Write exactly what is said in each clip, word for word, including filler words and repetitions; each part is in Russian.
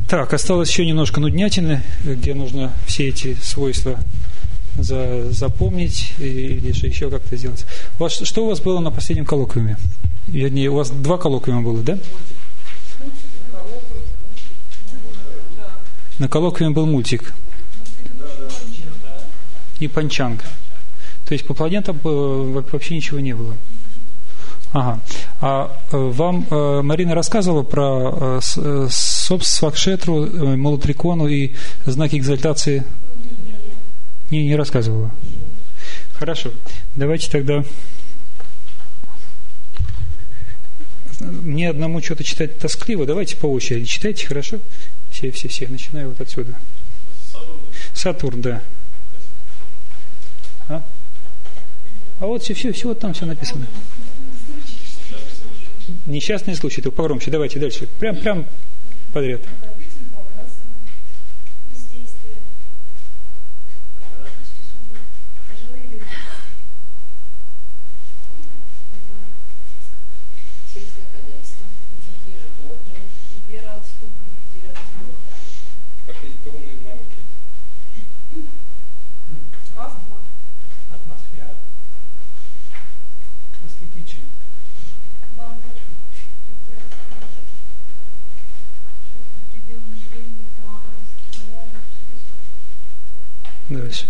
Так, осталось еще немножко нуднятины, где нужно все эти свойства за, запомнить или же еще как-то сделать. У вас, что у вас было на последнем коллоквиуме? Вернее, у вас два коллоквиума было, да? На коллоквиуме был мультик и панчанг. То есть по планетам вообще ничего не было. Ага. А вам Марина рассказывала про Свакшетру, Малутрикону и знаки экзальтации? Не, не рассказывала. Хорошо. Давайте тогда... Мне одному что-то читать тоскливо. Давайте по очереди читайте, хорошо? Все, все, все. Начинаю вот отсюда. Сатурн, Сатурн, да. А? А вот все, все, все, вот там все написано. Несчастный случай, только погромче. Давайте дальше. Прям, прям подряд. Дальше.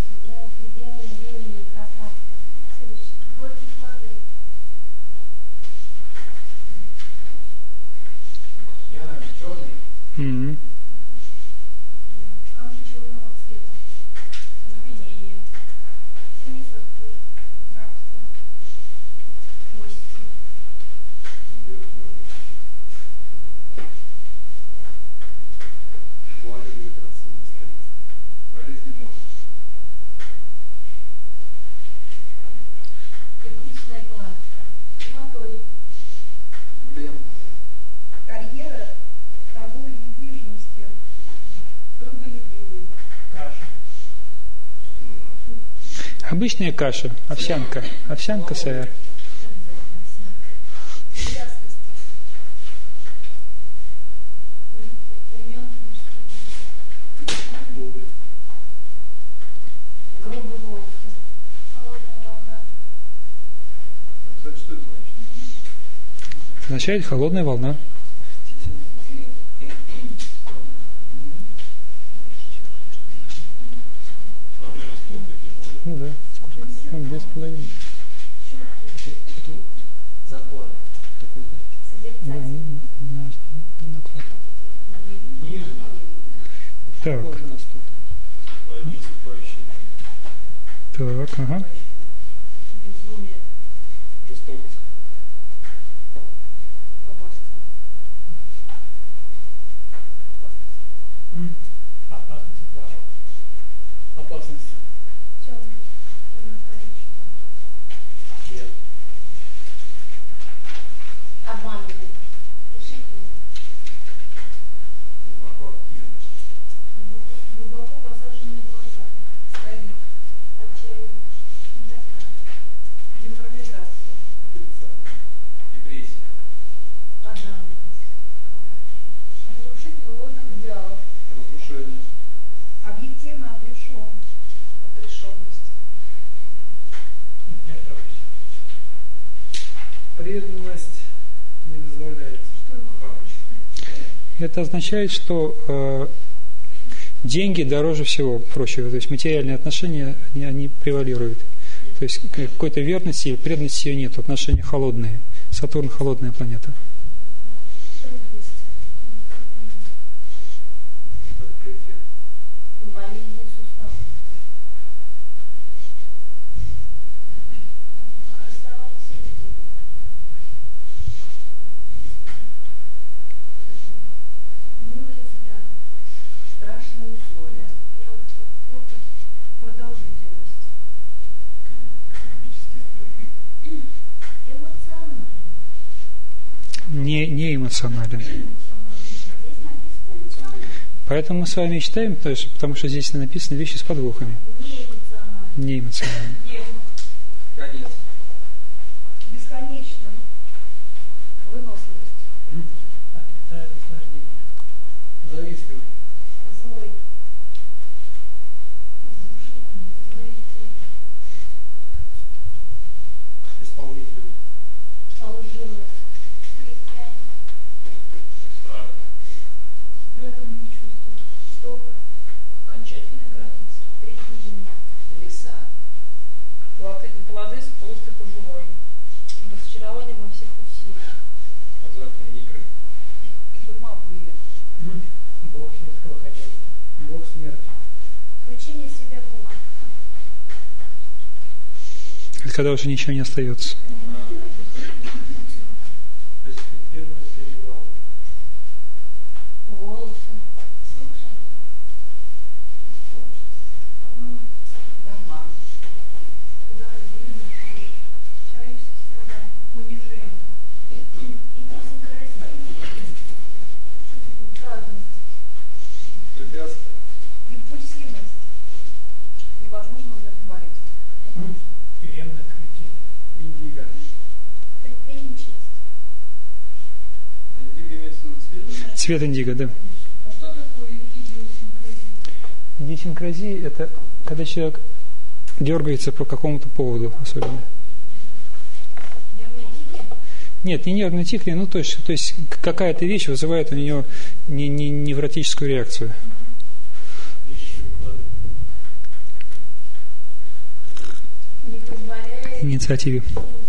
Mm-hmm. Обычная каша, овсянка, овсянка сэр. Означает холодная волна. Ну да, сколько? Он без половины. Запор. Да, на, на, на так. Так, ага. Опасность. Обманывает. Решительно. Глубоко посаженные глаза. Стоит. Отчаяние. Деморализация. Депрессия. Подавленность. Разрушение лунных идеалов. Разрушение. Объективно отрешен. Отрешенность. Преданность не дозволяется. Что это? Это означает, что э, деньги дороже всего, проще. То есть материальные отношения, они, они превалируют. То есть какой-то верности или преданности ее нет. Отношения холодные. Сатурн холодная планета. Болезнь суставов. Расставаться с людьми. Милые взгляды. Страшные условия. Продолжительность. Эмоционально. Не, не эмоционален. Поэтому мы с вами читаем, потому что здесь написаны вещи с подвохами. Не эмоционально. Конец. Бесконечно. Выносливость. Это наслаждение. сельского хозяйства. Бог смерти. Включение себя Бога. Это когда уже ничего не остается. Перспективный перевал. Волосы. Слушай. Дома. Удар зелени. Человеческие страдания. Унижение. Идиосинкразия. Праздность. Препятствие. Импульсивность. Невозможно удовлетворить. Тюремное заключение. Индиго. Предприимчивость. Индиго имеется в виду цвет? Цвет индиго, да. А что такое идиосинкразия? Идиосинкразия – это когда человек дергается по какому-то поводу особенно. Нервные тики? Нет, не нервные тикли, ну то есть, то есть какая-то вещь вызывает у нее не, не, невротическую реакцию. Не позволяет Инициативе.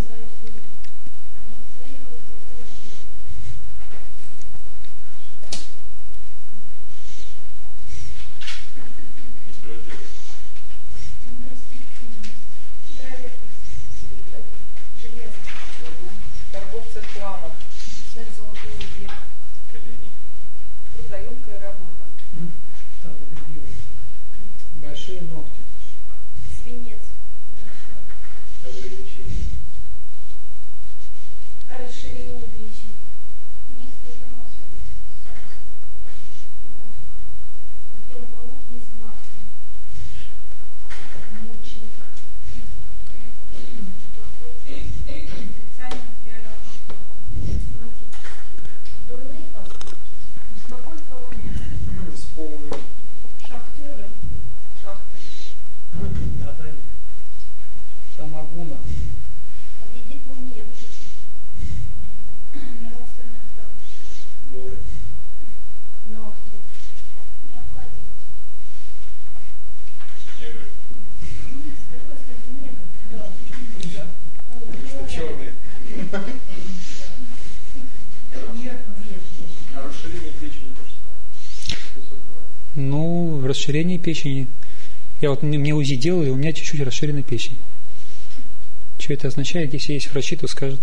Торговцы в хламах. Трудоемкая работа. Большие ногти. Свинец. Ограничения. Расширение печени. Несколько носов. Противоположность массы. Мученик. Отрицание материального комфорта. Дурные поступки. Беспокойство в уме. С полным. Шахтеры. Шахты. Наталья. Самогуна. Победит в уме. Нравственная слабость. Горы. Ногти. Необходимость. С какой стороны небо? Да. Черные. А расширение печени то что? Кусок два. Ну, расширение печени. Я вот мне УЗИ делал, и у меня чуть-чуть расширена печень. Что это означает? Если есть врачи, то скажут.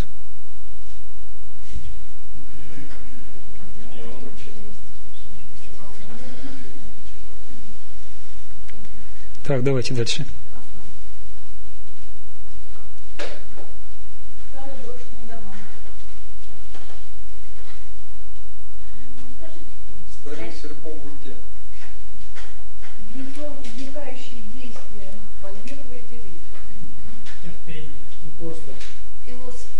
Так, давайте дальше. Старые брошенные дома. Скажите, Старик с серпом в руке. Вникающие действия. Вальвировые деревья. Терпение. Упорство. философы.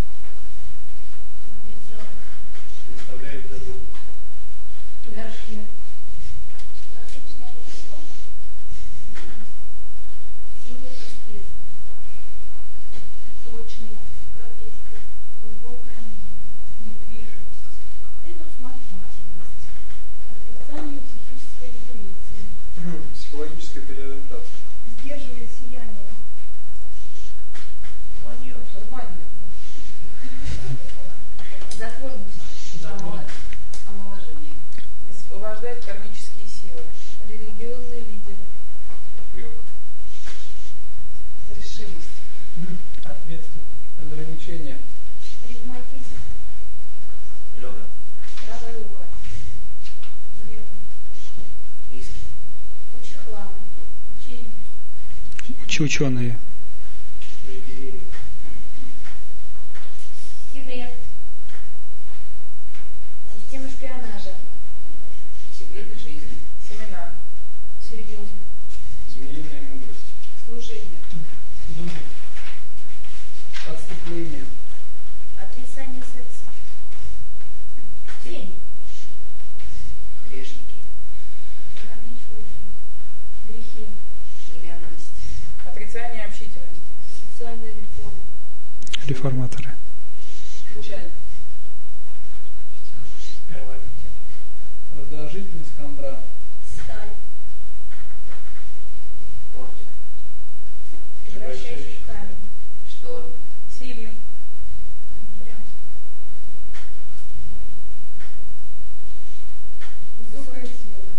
Заставляет задуматься. Горшки. Классическое волшебство. Силы аскезы. Точный. Профессия. Глубокая недвижимость. Предусмотрительность. Отрицание психической интуиции. Психологическая переориентация. Сдерживает сияние. Рвание. Законность. Закон. Омоложение. Высвобождает кармические силы. Религиозные лидеры. Упрек. Решимость. Ответственность. Ограничения. Прагматизм. Правое ухо. Левое. Учехлам. Учение. Уч- Ученые. Пригирение. Секрет. Система шпионажа. Секреты жизни. Семена. Серьезно. Змеиная мудрость. Служение. Отступление. Отрицание секса. Тень. Грешники. Ограничивание. Грехи. Ленность. Отрицание общительности. Социальная реформа. Реформаторы. Печаль. Первобитие. Раздражительность хандра. Сталь. Портик. Превращающий в камень. Шторм. Сильный. Упрямство. Высокая сила.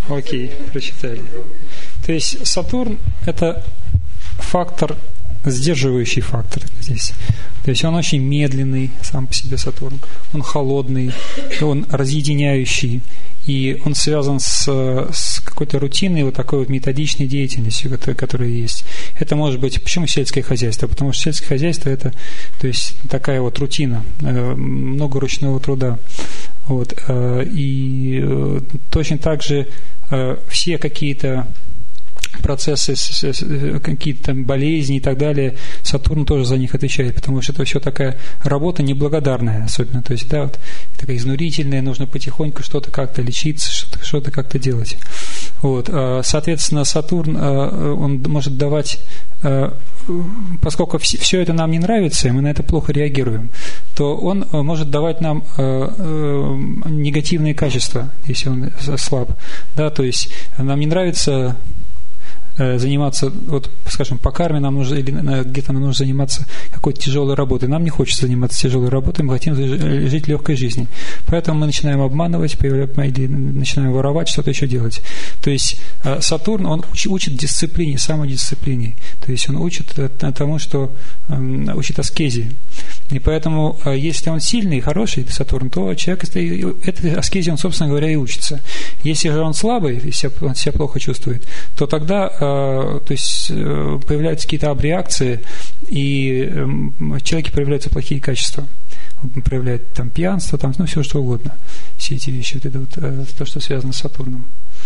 Окей, прочитали. То есть Сатурн – это фактор, сдерживающий фактор здесь. То есть он очень медленный, сам по себе Сатурн. Он холодный, он разъединяющий. И он связан с, с какой-то рутиной, вот такой вот методичной деятельностью, которая, которая есть. Это может быть, почему сельское хозяйство? Потому что сельское хозяйство это, то есть такая вот рутина, много ручного труда. Вот. И точно так же все какие-то процессы, какие-то болезни и так далее, Сатурн тоже за них отвечает, потому что это все такая работа неблагодарная особенно, то есть, да, вот, такая изнурительная, нужно потихоньку что-то как-то лечиться, что-то, что-то как-то делать. Вот. Соответственно, Сатурн, он может давать, поскольку все это нам не нравится, и мы на это плохо реагируем, то он может давать нам негативные качества, если он слаб. Да, то есть нам не нравится заниматься, вот, скажем, по карме нам нужно, или где-то нам нужно заниматься какой-то тяжелой работой. Нам не хочется заниматься тяжелой работой, мы хотим жить легкой жизнью. Поэтому мы начинаем обманывать, или начинаем воровать, что-то еще делать. То есть Сатурн, он учит дисциплине, самодисциплине. То есть он учит тому, что учит аскезе. И поэтому, если он сильный, хороший, Сатурн, то человек этой аскезе, он, собственно говоря, и учится. Если же он слабый, если он себя плохо чувствует, то тогда, то есть, появляются какие-то абреакции, и в человеке появляются плохие качества. Он проявляет там пьянство, там, ну, все что угодно. Все эти вещи, вот это вот, то, что связано с Сатурном.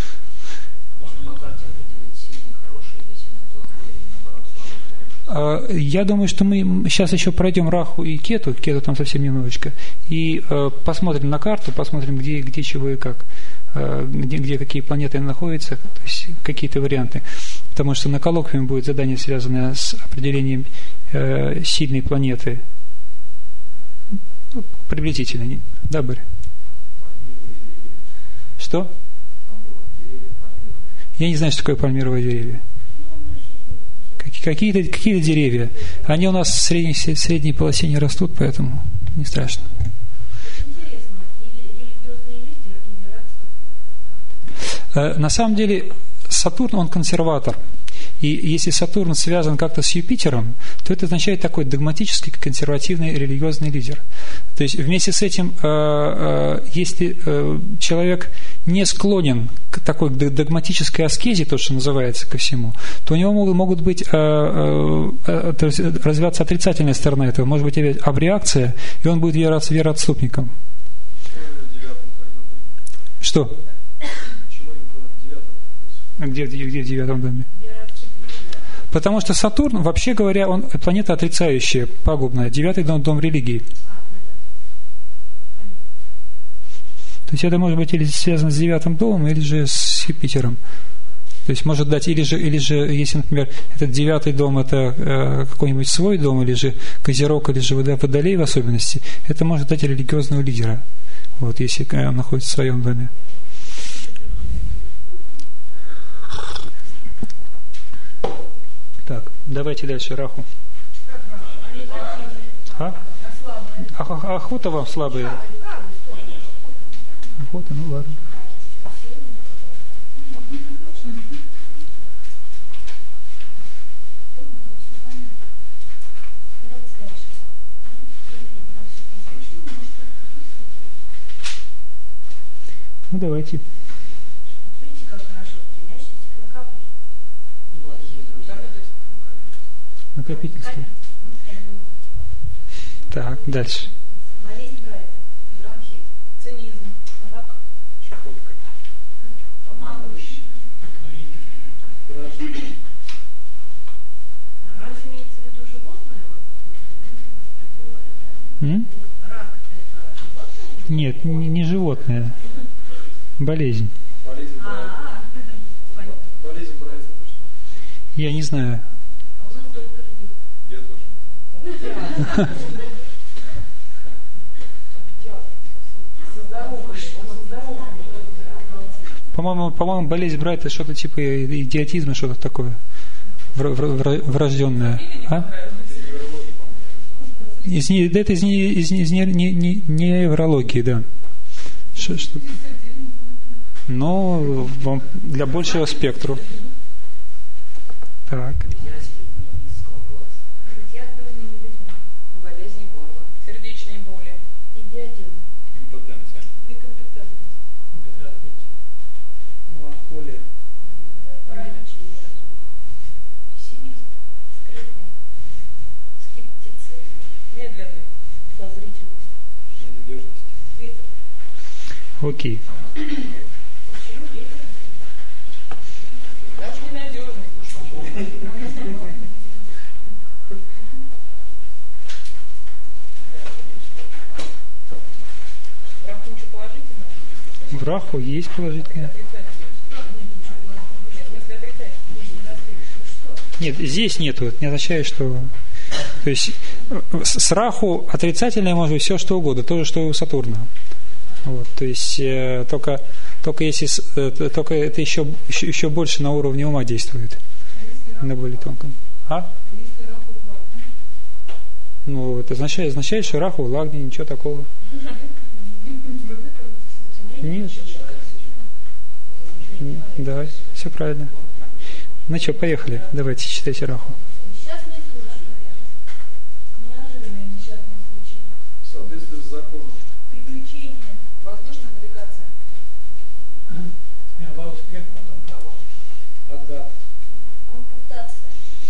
Я думаю, что мы сейчас еще пройдем Раху и Кету, Кету там совсем немножечко, и э, посмотрим на карту, посмотрим, где, где чего и как, э, где, где какие планеты находятся, то есть какие-то варианты. Потому что на коллоквиуме будет задание, связанное с определением э, сильной планеты. Ну, приблизительно, да, Боря? Что? Я не знаю, что такое пальмировые деревья. Какие-то, какие-то деревья. Они у нас в средней, в средней полосе не растут, поэтому не страшно. На самом деле Сатурн, он консерватор. И если Сатурн связан как-то с Юпитером, то это означает такой догматический, консервативный религиозный лидер. То есть вместе с этим, если человек не склонен к такой догматической аскезе, то, что называется, ко всему, то у него могут, могут быть развиваться отрицательная сторона этого, может быть абреакция, и он будет вероотступником. Что? Где, где, где в девятом доме? Потому что Сатурн, вообще говоря, он планета отрицающая, пагубная. Девятый дом, дом религии. То есть это может быть или связано с девятым домом, или же с Юпитером. То есть может дать, или же, или же если, например, этот девятый дом это э, какой-нибудь свой дом, или же Козерог, или же Водолей в особенности, это может дать религиозного лидера, вот, если он находится в своем доме. Так, давайте дальше Раху. А? А, охота вам слабая? Охота, ну ладно. Ну давайте. Накопительство. Так, дальше. Болезнь Брайта, бронхит, цинизм, рак, чехотка, обманывающий. Рак имеется в виду животное? М? Рак это животное? Нет, не, не животное. Болезнь. болезнь Брайта. А, понятно. Болезнь Брайта, это что? Я не знаю. А у нас долго родил. Я тоже. По-моему, по-моему, болезнь Брайта что-то типа идиотизма, что-то такое врожденное. А? Из, да, это из, из, из не, не, не, неврологии, да. Что, что? но вам для большего спектра. Так. Житья с дурными людьми. Болезни горла. Сердечные боли. Идиотизм. Импотенция. Некомпетентность. Меланхолия. Паралич и неразум. Пессимизм. Скрытный. Скептицизм. Медленный. Подозрительность. Ненадежность. Ветер. Окей. Почему ветер? Даже ненадежный. Враг ничего положительного? В раху есть положительное. Отрицательного? Нет, в смысле отрицательного. Нет, здесь нету. Это не означает, что... То есть с с раху отрицательное может быть все, что угодно. То же, что и у Сатурна. Вот, то есть э, только, только, если, э, только это еще, еще, еще больше на уровне ума действует. На более тонком. А? Ну, это означает, означает, что раху в лагне, ничего такого. Нет. Нет. Давай, все правильно. Ну что, поехали. Давайте, читайте раху. Несчастный случай. Неожиданный несчастный случай. В соответствии с законом. Приключения. Воздушная навигация. Сперва успех, потом провал. Агат. Ампутация.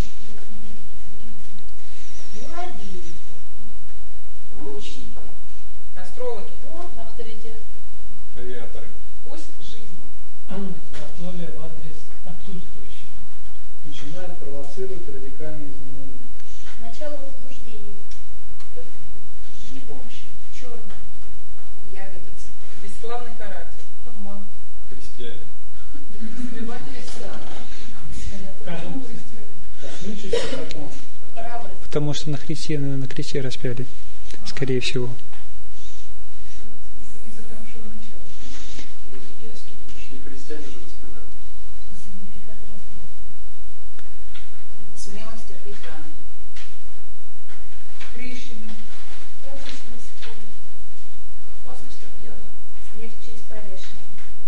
Муравей. Лучник. Астрологи. Авторитет. Авиаторы. Пусть жизни. Злословие в адрес отсутствующего. Начинает провоцировать радикальные изменения. Начало возбуждения. Не помощи. Черный. Ягодицы. Бесславный характер. Обман. Христиане. Скажем, Космический закон. Храбрость. Потому что на кресте, на, на кресте распяли. Скорее всего. Из-за хорошего начала. И христиане же распинают. Сигнификат расстройства. Смелость терпеть раны. Трещины. Ужас насекомых. Опасность от яда. Смерть через повешение.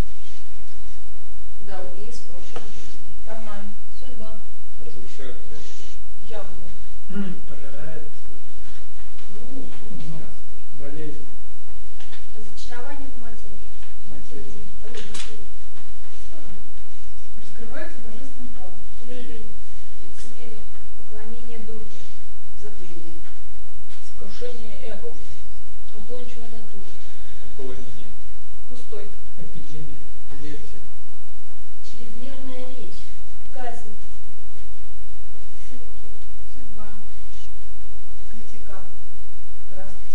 Долги из прошлой жизни. Обман. Судьба. Разрушает прошлое. Яблоко. пожирает ну, Болезнь. Разочарование в матери. Материи. Ой, матери. Раскрывается божественный план. Ливень. Лицемерие. Поклонение дурке. Затмение. Скрушение эго. Уклончивая натура. Уклонение. Пустой. эпидемия, Лекция. Чрезмерная речь. Казнь. Ссылки. Судьба. Критика. Красный.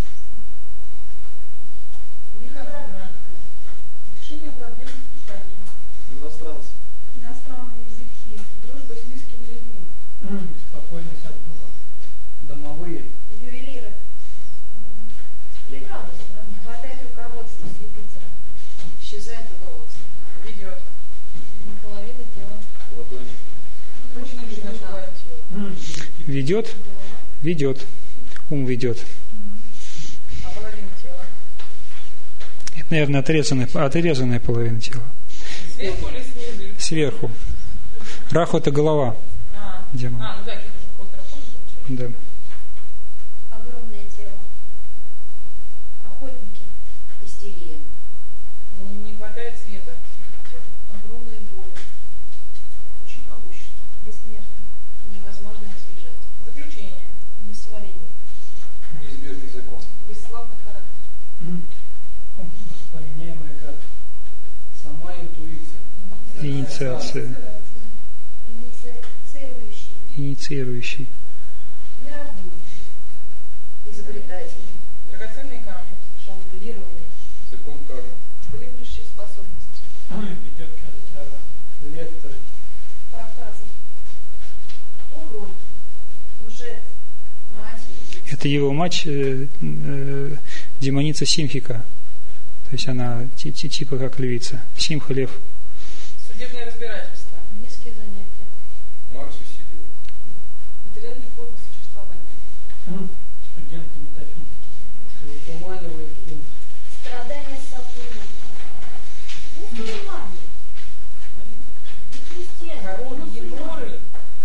Лихорадка. Решение проблем питания. Иностранцы. Иностранные языки. Дружба с низкими людьми. беспокойность от духов. Домовые. Ювелиры. Правда, странно. Хватает руководства с Юпитера. Исчезает волосы. Ведет. Половина тела. Ладони. Точно не мужское тело. Ведет? Ведет. Ум ведет. А половина тела. Это, наверное, отрезанная, отрезанная половина тела. Сверху или снизу? Сверху. Раху – это голова А, демона. а ну да, это же ход дракона получается. Да. Огромное тело. Охотники. Истерия. Не, не хватает света. Огромные боли. Очень могущественные. Бессмертный. Невозможно избежать. Заключение. Несварение. Неизбежный закон. Бесславный характер. Воспламеняемая как Сама интуиция. Инициация. Инициирующий. Инициирующий. Мироздающий. Изобретатель. Драгоценные камни. Жонглирование. Закон кармы. Крепнущие способности. ведет к разочарованию. Лекторы. Проказы. Уроки. Лжец. Мать. Это его мать, э, э, демоница Симхика. То есть она ти- ти- типа как львица. Симха лев. Судебное разбирательство. Низкие занятия. Маркс усиливает. Материальные формы существования. Студенты метафизики. Затуманивает ум. Страдания Сатурна. Король Егоры.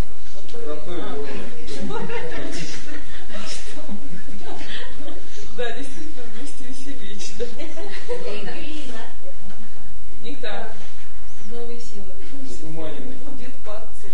Да, действительно, вместе веселее читать. Нектар. Новые силы. Затуманенный. Дед по отцу.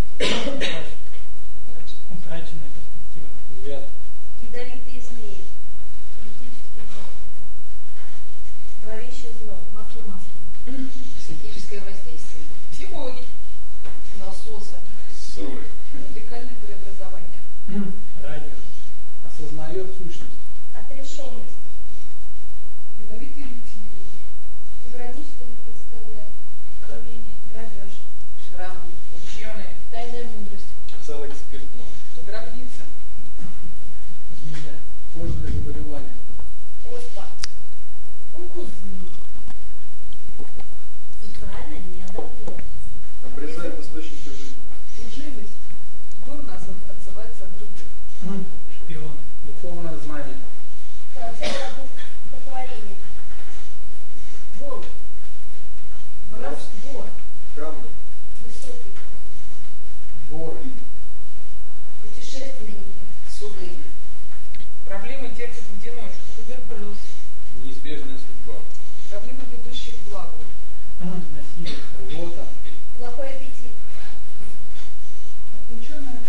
Утраченная перспектива. Яд. Ядовитые змеи. Критический зло. Творящее зло. Масло масло. Психическое воздействие. Психологи. Насосы. Ссоры. Радикальное преобразование. Радио. Осознает сущность. Отрешенность. Ядовитые рептилии. Граничного не представляет. Кровение. Грабеж. Шрамы. Ученые. Тайная мудрость. Целый экспертно. Гробница. Змея. Кожное заболевание. Оспа. Укус змеи. Социально неодобрение. Обрезает источники жизни. Служивость. Дурно отзывается от других. Шпион. Духовное знание. Процесс одухотворения. Голубь. Воровство. Камни. Высокий. Воры. Путешественники. Суды. Проблемы терпят в одиночку. Туберкулез. Неизбежная судьба. Проблемы, ведущие к благу. Насилие. Рвота. Плохой аппетит. Ученая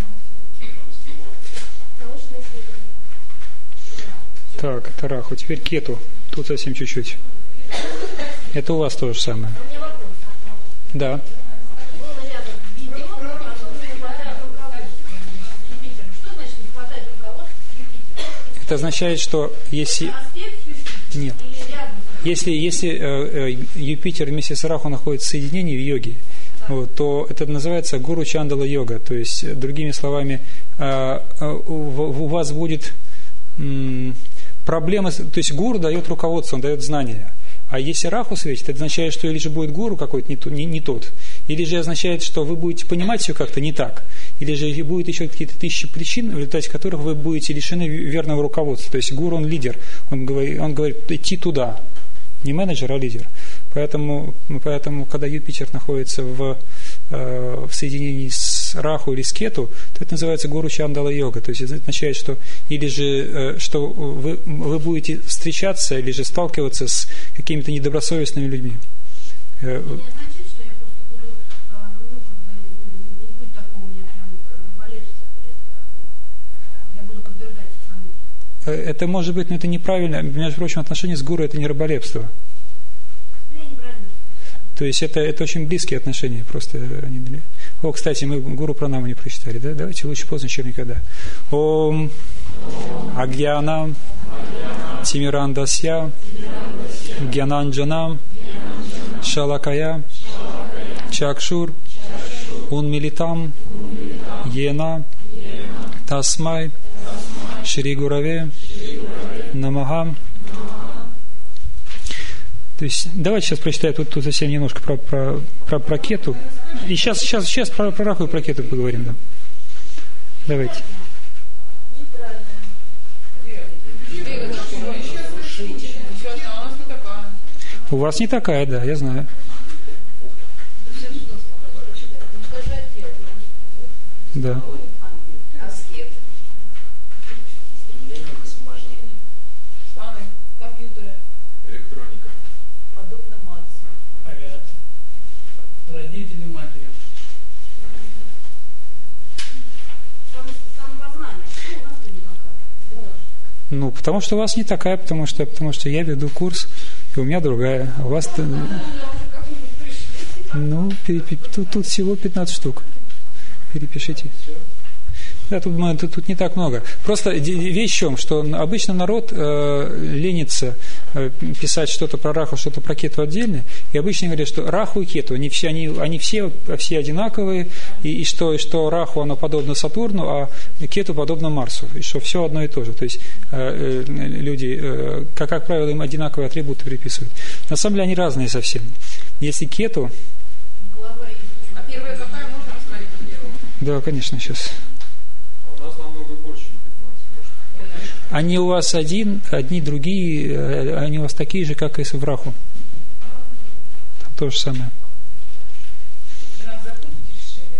Научные исследования. Так, это раху. Теперь кету. Тут совсем чуть-чуть. Это у вас то же самое. У меня вопрос. Да. Было рядом видео, потом не хватает руководства. Юпитер. Что значит не хватает руководства Юпитера? Это означает, что если... Аспект Юпитера? Нет. Или рядом? Если, если э, э, Юпитер вместе с Раху находится в соединении в йоге, вот, то это называется гуру чандала йога. То есть, э, другими словами, э, э, у, у вас будет м, проблемы. То есть гуру дает руководство, он дает знания. А если Раху светит, это означает, что или же будет гуру какой-то не, то, не, не тот, или же означает, что вы будете понимать все как-то не так, или же будет еще какие-то тысячи причин, в результате которых вы будете лишены верного руководства. То есть гуру, он лидер, он говорит, он говорит идти туда, не менеджер, а лидер. Поэтому, поэтому когда Юпитер находится в, э, в соединении с Раху или с Кету, то это называется гуру чандала йога. То есть это означает, что или же э, что вы, вы будете встречаться или же сталкиваться с какими-то недобросовестными людьми. Э, Не означает, что я просто буду, а, ну, как бы, не будет такого у меня прям раболепства перед, а, я буду подвергать сомнению. это может быть, но это неправильно. Между прочим, отношения с гуру – это не раболепство. Я неправильно. То есть это, это очень близкие отношения. Просто они для... О, кстати, мы гуру пранаму не прочитали, да? Давайте лучше поздно, чем никогда. Ом Агьянам Тимирандасья Гьянанджанам Шалакая Чакшур Унмилитам Ена Тасмай Шри Гураве Намаха. То есть, давайте сейчас прочитаю тут, тут совсем немножко про, про, про, про кету. И сейчас, сейчас, сейчас про, про раху и про кету поговорим, да. Давайте. У вас не такая, да, я знаю. Да. Аскет. Стремление к освобождению. Планы, компьютеры. Электроника. Подобно Марсу. Авиация. Родители матери. Самопознание. Что у нас не такая? Ну, потому что у вас не такая, потому что, потому что я веду курс, и у меня другая. А у вас... Ну, перепи... тут, тут всего пятнадцать штук. Перепишите. Да, тут, тут, тут не так много. Просто вещь в чем, что обычно народ э, ленится э, писать что-то про Раху, что-то про Кету отдельно, и обычно говорят, что Раху и Кету, они все, они, они все, все одинаковые, и, и, что, и что Раху оно подобно Сатурну, а Кету подобно Марсу, и что все одно и то же. То есть э, э, люди, э, как, как правило, им одинаковые атрибуты приписывают. На самом деле они разные совсем. Если Кету... А первая какая, можно посмотреть на первую? Да, конечно, сейчас... У нас намного больше, чем пятнадцать. Может. Они у вас один, одни другие, они у вас такие же, как и в Раху. то же самое. Вы нас запутать решили?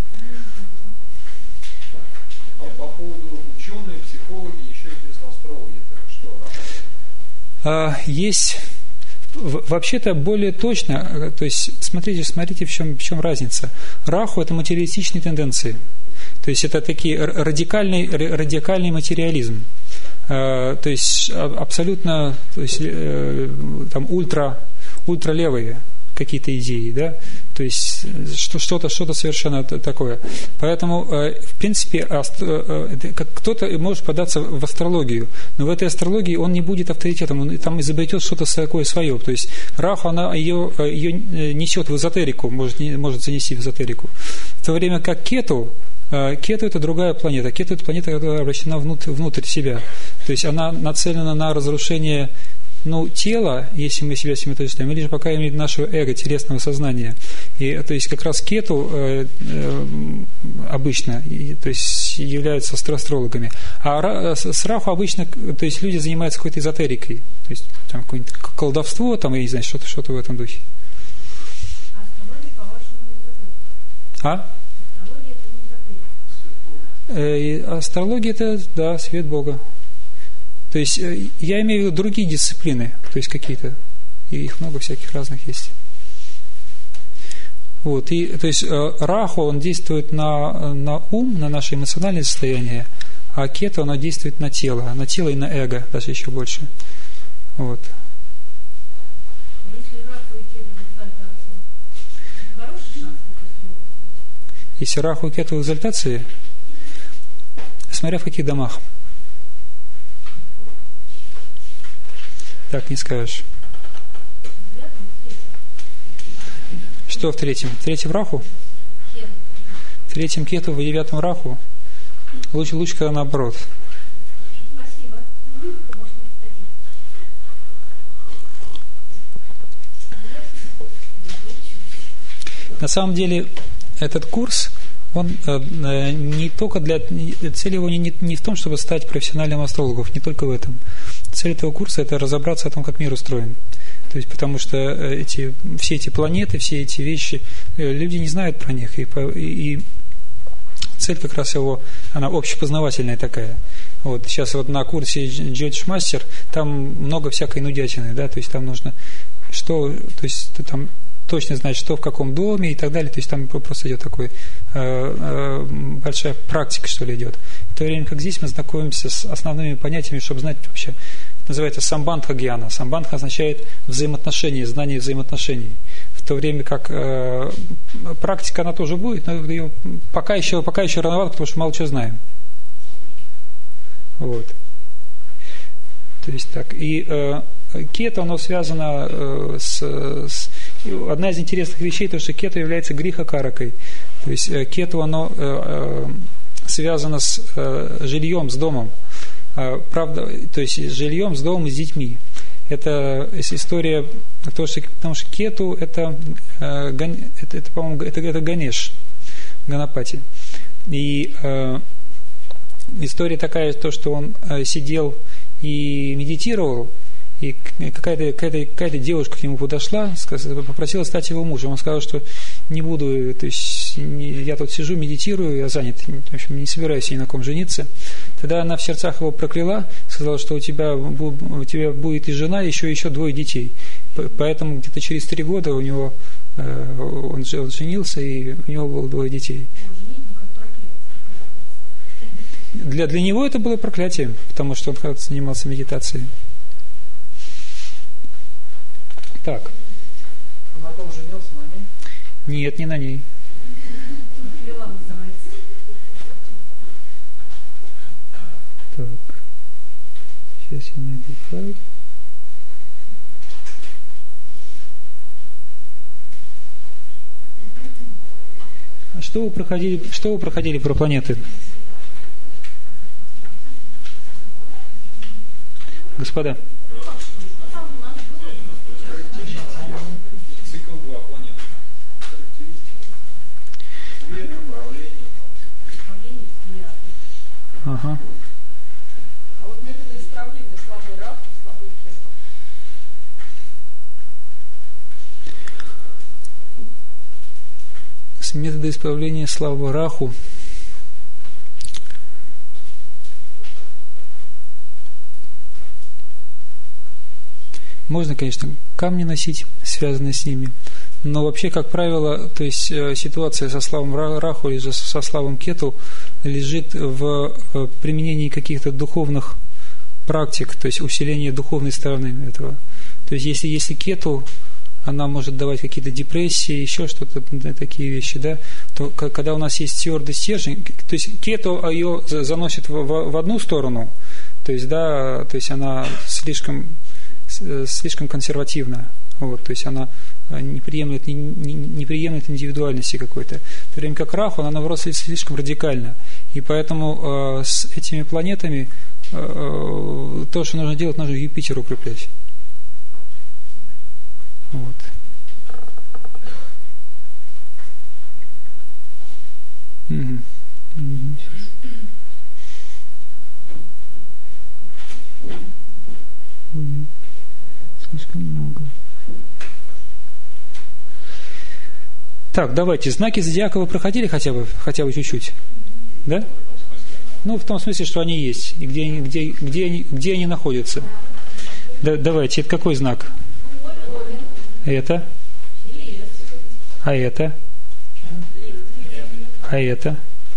А по поводу ученые, психологи, еще интересно астрологи. Это что? А, есть вообще-то более точно, то есть смотрите, смотрите, в чем, в чем разница. Раху – это материалистичные тенденции. То есть это такие радикальный, радикальный материализм. То есть абсолютно, то есть, там ультра, ультралевые какие-то идеи, да, то есть что-то, что-то совершенно такое. Поэтому, в принципе, кто-то может податься в астрологию, но в этой астрологии он не будет авторитетом, он там изобретет что-то такое свое. То есть Раху, она ее, ее несет в эзотерику, может, может занести в эзотерику. В то время как Кету, Кету – это другая планета. Кету – это планета, которая обращена внутрь, внутрь себя. То есть она нацелена на разрушение, ну, тела, если мы себя симметричным, или же пока имеет нашего эго, телесного сознания. И, то есть как раз Кету э, э, обычно и, то есть, являются астрологами. А с Раху обычно, то есть люди занимаются какой-то эзотерикой. То есть там какое-нибудь колдовство, там, я не знаю, что-то, что-то в этом духе. Астрология, по-вашему, не А? Астрология – это, да, свет Бога. То есть я имею в виду другие дисциплины, то есть какие-то, и их много всяких разных есть. Вот, и, то есть Раху, он действует на, на ум, на наше эмоциональное состояние, а Кету, оно действует на тело, на тело и на эго, даже еще больше. Вот. Если Раху и Кету в экзальтации, смотря в каких домах. Так не скажешь. Что в третьем? В третьем Раху? В третьем Кету, в девятом Раху? Лучше, лучше, когда наоборот. Спасибо. На самом деле, этот курс, он э, не только для... Цель его не, не, не в том, чтобы стать профессиональным астрологом, не только в этом. Цель этого курса – это разобраться о том, как мир устроен. То есть, потому что эти, все эти планеты, все эти вещи, люди не знают про них. И, и, и цель как раз его, она общепознавательная такая. Вот, сейчас вот на курсе Джодиш Мастер там много всякой нудятины, да, то есть там нужно, что, то есть там точно знать, что в каком доме и так далее, то есть там просто идет такой э, э, большая практика, что ли, идет. В то время как здесь мы знакомимся с основными понятиями, чтобы знать вообще, называется самбандха гьяна. Самбандха означает взаимоотношения, знание взаимоотношений. В то время как э, практика, она тоже будет, но ее пока еще, пока еще рановато, потому что мало чего знаем. Вот. То есть так. И э, Кету, оно связано э, с, с... Одна из интересных вещей, то, что Кету является гриха-каракой. То есть э, Кету, оно э, э, связано с э, жильем, с домом. Э, правда, то есть с жильем, с домом и с детьми. Это история, потому что, потому что Кету это, э, это, это, по-моему, это, это Ганеш, Ганапати. И э, история такая, то, что он э, сидел и медитировал, и какая-то, какая-то, какая-то девушка к нему подошла, сказала, попросила стать его мужем. Он сказал, что не буду, то есть не, я тут сижу, медитирую, я занят, в общем, не собираюсь ни на ком жениться. Тогда она в сердцах его прокляла, сказала, что у тебя, у тебя будет и жена, еще и еще двое детей. Поэтому где-то через три года у него он женился, и у него было двое детей. Для, для него это было проклятие, потому что он когда-то занимался медитацией. Так. А на ком женился, на ней? Нет, не на ней. Так. Сейчас я найду файл. А что вы проходили, что вы проходили про планеты? Господа. Цикл два планет. Цвет, направление. Ага. А вот методы исправления слабый Раху, слабый методы исправления слабого раху. Можно, конечно, камни носить, связанные с ними, но вообще, как правило, то есть ситуация со слабым раху или же со слабым кету лежит в применении каких-то духовных практик, то есть усиление духовной стороны этого. То есть если, если кету, она может давать какие-то депрессии, еще что-то, такие вещи, да, то когда у нас есть твердый стержень, то есть кету ее заносит в, в, в одну сторону, то есть, да, то есть она слишком слишком консервативна, вот, то есть она не приемлет, не, не, не приемлет индивидуальности какой-то. В то время как раху, она наоборот слишком радикальна. И поэтому э, с этими планетами э, то, что нужно делать, нужно Юпитер укреплять. Вот. Угу. Угу. Ой. Слишком много. Так, давайте. Знаки зодиака вы проходили хотя бы, хотя бы чуть-чуть? Да? Ну, в том смысле, что они есть. И где они, где, где они, где они находятся. Да, давайте. Это какой знак? Это? А это? А это?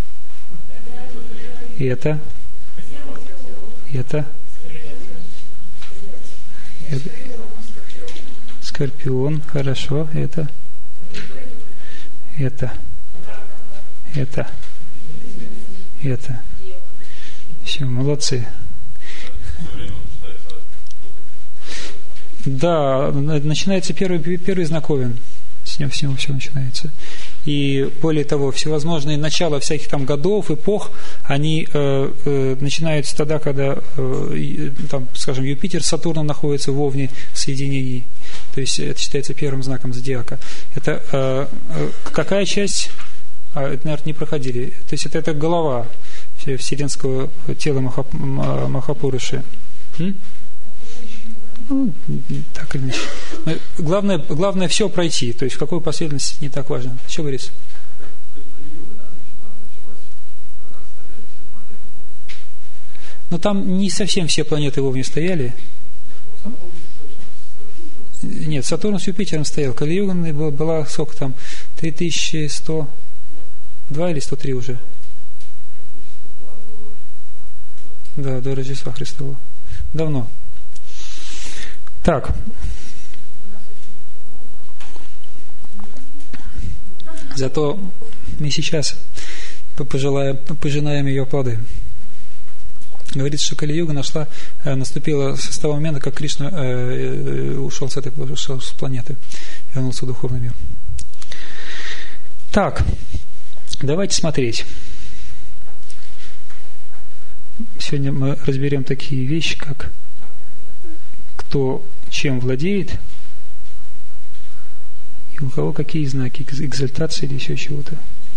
Это? Это? Это? Скорпион, хорошо, это, это, это, это. Все, молодцы. Да, начинается первый, первый знак Овен. С него, с него все начинается. И более того, всевозможные начала всяких там годов, эпох, они э, э, начинаются тогда, когда, э, там, скажем, Юпитер с Сатурном находится в Овне в соединении. То есть это считается первым знаком зодиака. Это э, э, какая часть? А, это, наверное, не проходили. То есть это, это голова вселенского тела Маха, Махапуруши. М? Ну, так или иначе. Но главное, главное все пройти. То есть в какой последовательности не так важно. Что говорится? Но там не совсем все планеты в Овне стояли. Нет, Сатурн с Юпитером стоял. Кали-юга была сколько там? три тысячи сто два или сто три уже? Да, до Рождества Христова. Давно. Так. Зато мы сейчас пожелаем, пожинаем ее плоды. Говорится, что Кали-юга нашла, наступила с того момента, как Кришна э, ушел с этой ушел с планеты, вернулся в духовный мир. Так, давайте смотреть. Сегодня мы разберем такие вещи, как кто чем владеет, и у кого какие знаки, экзальтации или еще чего-то.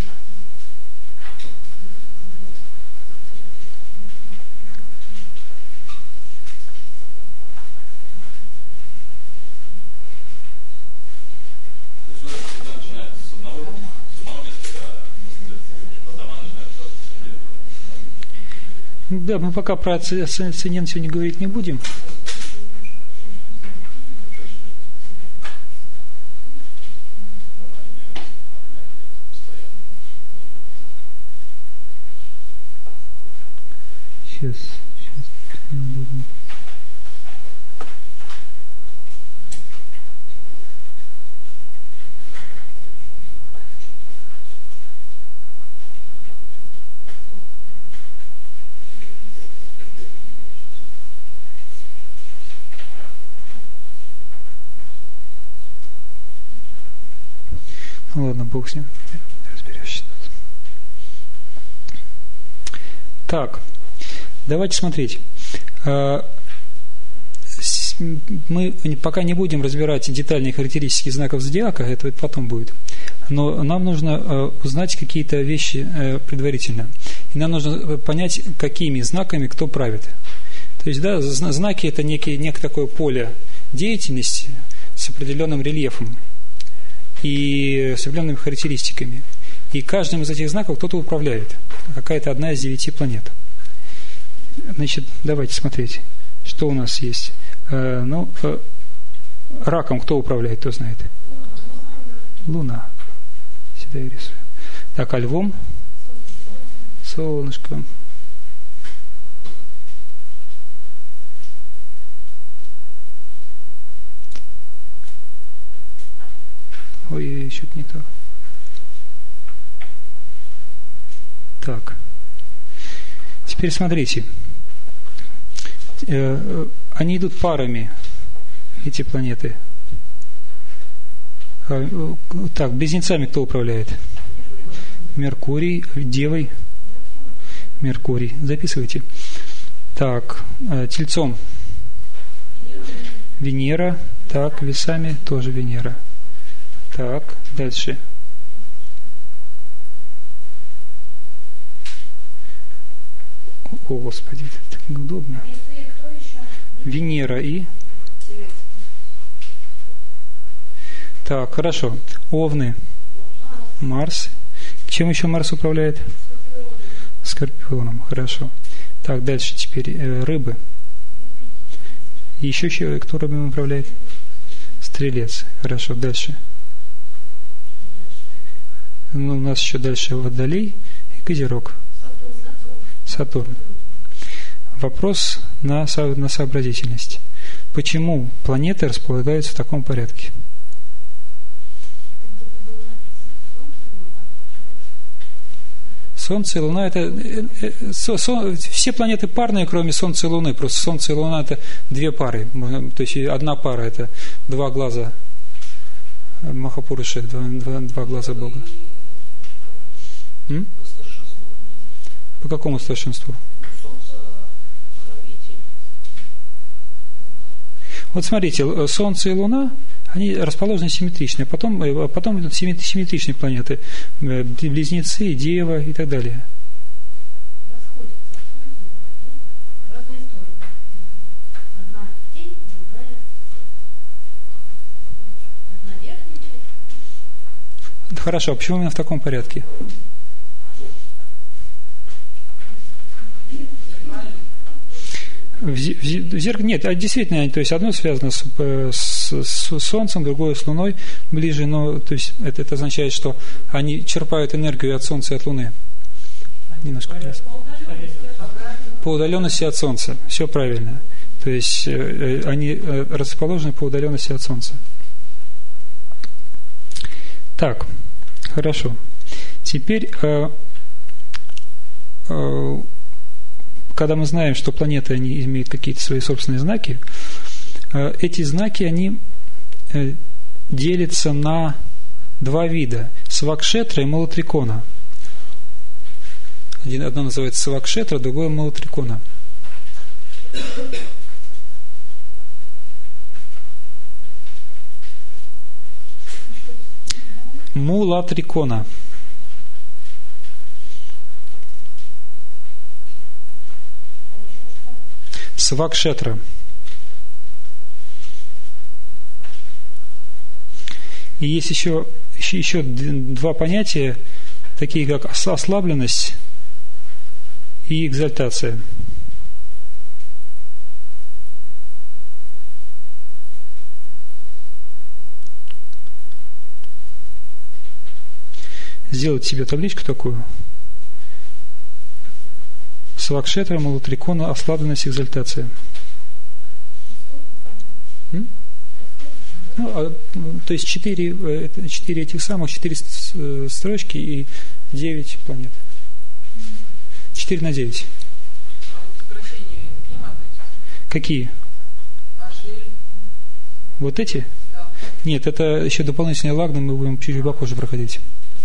Да, мы пока про асцендент сегодня говорить не будем. Сейчас, сейчас не будем. Ладно, Бог с ним, разберешься. Так, давайте смотреть. Мы пока не будем разбирать детальные характеристики знаков зодиака, это потом будет. Но нам нужно узнать какие-то вещи предварительно. И нам нужно понять, какими знаками кто правит. То есть, да, знаки – это некий, некое такое поле деятельности с определенным рельефом и с определенными характеристиками. И каждым из этих знаков кто-то управляет. Какая-то одна из девяти планет. Значит, давайте смотреть, что у нас есть. Э, ну, э, раком кто управляет, кто знает? Луна. Сюда я рисую. Так, а львом? Солнышко. Ой, что-то не то. Так. Теперь смотрите. Э, они идут парами, эти планеты. Так, близнецами кто управляет? Меркурий, Девой. Меркурий. Записывайте. Так, Тельцом. Венера. Так, Весами тоже Венера. Так, дальше. О, Господи, это так неудобно. Венера и... Так, хорошо. Овны. Марс. Чем еще Марс управляет? Скорпионом. Хорошо. Так, дальше теперь э, рыбы. И еще, еще кто рыбами управляет? Стрелец. Хорошо, дальше. Ну, у нас еще дальше Водолей и Козерог. Сатурн. Вопрос на, со, на сообразительность. Почему планеты располагаются в таком порядке? Солнце и Луна это со, со, все планеты парные, кроме Солнца и Луны. Просто Солнце и Луна это две пары. То есть одна пара это два глаза Махапуруши, два, два, два глаза Бога. М? По какому старшинству? Вот смотрите, Солнце и Луна, они расположены симметрично. Потом, потом идут симметричные планеты. Близнецы, Дева и так далее. Разные стороны. Одна тень, другая одна верхняя часть. Хорошо, а почему именно в таком порядке? В зеркале нет, а действительно, то есть одно связано с, с, с Солнцем, другое с Луной ближе, но то есть это, это означает, что они черпают энергию от Солнца и от Луны. Немножко по удаленности от Солнца. Все правильно. То есть э, они расположены по удаленности от Солнца. Так, хорошо. Теперь э, э, когда мы знаем, что планеты они имеют какие-то свои собственные знаки, эти знаки они делятся на два вида – свакшетра и малотрикона. Одно называется свакшетра, другое малотрикона. Мулатрикона. Свакшетра. И есть еще, еще, еще два понятия, такие как ослабленность и экзальтация. Сделать себе табличку такую. Свакшетра, малотрикона, ослабленность, экзальтация. М? Ну, а, то есть четыре, четыре этих самых, четыре строчки и девять планет. Четыре на девять. А вот сокращения к ним относятся? Какие? Ашель. Вот эти? Да. Нет, это еще дополнительные лагны, мы будем чуть-чуть попозже проходить.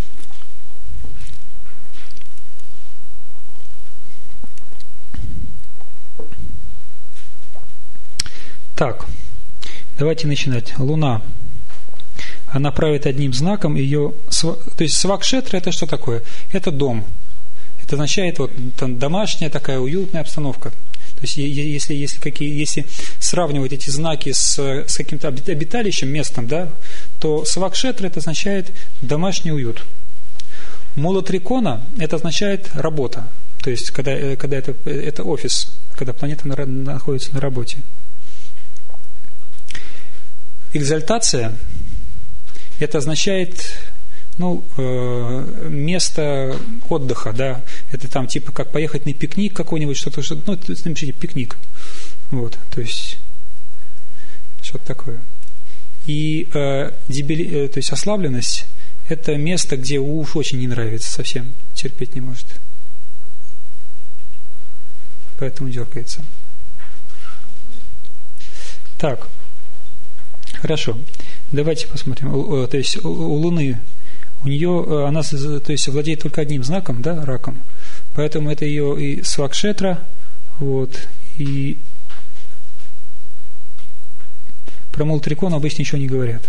Так, давайте начинать. Луна. Она правит одним знаком, ее, то есть свакшетра это что такое? Это дом. Это означает вот там домашняя такая уютная обстановка. То есть если, если, какие, если сравнивать эти знаки с, с каким-то обиталищем, местом, да, то свакшетра это означает домашний уют. Мула Трикона – это означает работа. То есть, когда, когда это, это офис, когда планета на, находится на работе. Экзальтация – это означает, ну, э, место отдыха, да. Это там типа как поехать на пикник какой-нибудь, что-то, что, ну, напишите пикник. Вот, то есть, что-то такое. И э, дебили, э, то есть ослабленность – это место, где уж очень не нравится совсем, терпеть не может. Поэтому дергается. Так, хорошо. Давайте посмотрим. То есть у Луны, у нее, она, то есть, владеет только одним знаком, да, раком. Поэтому это ее и свакшетра, вот, и про Мула-Трикона обычно ничего не говорят.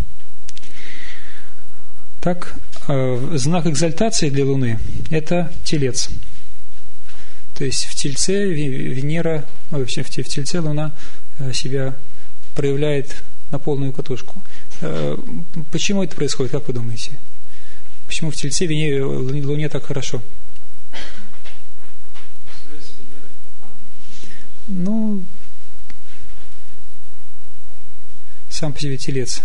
Так, знак экзальтации для Луны – это телец. То есть в Тельце Венера, в Тельце Луна себя проявляет на полную катушку. Почему это происходит, как вы думаете? Почему в Тельце Венере, Луне так хорошо? Ну, сам по себе Телец.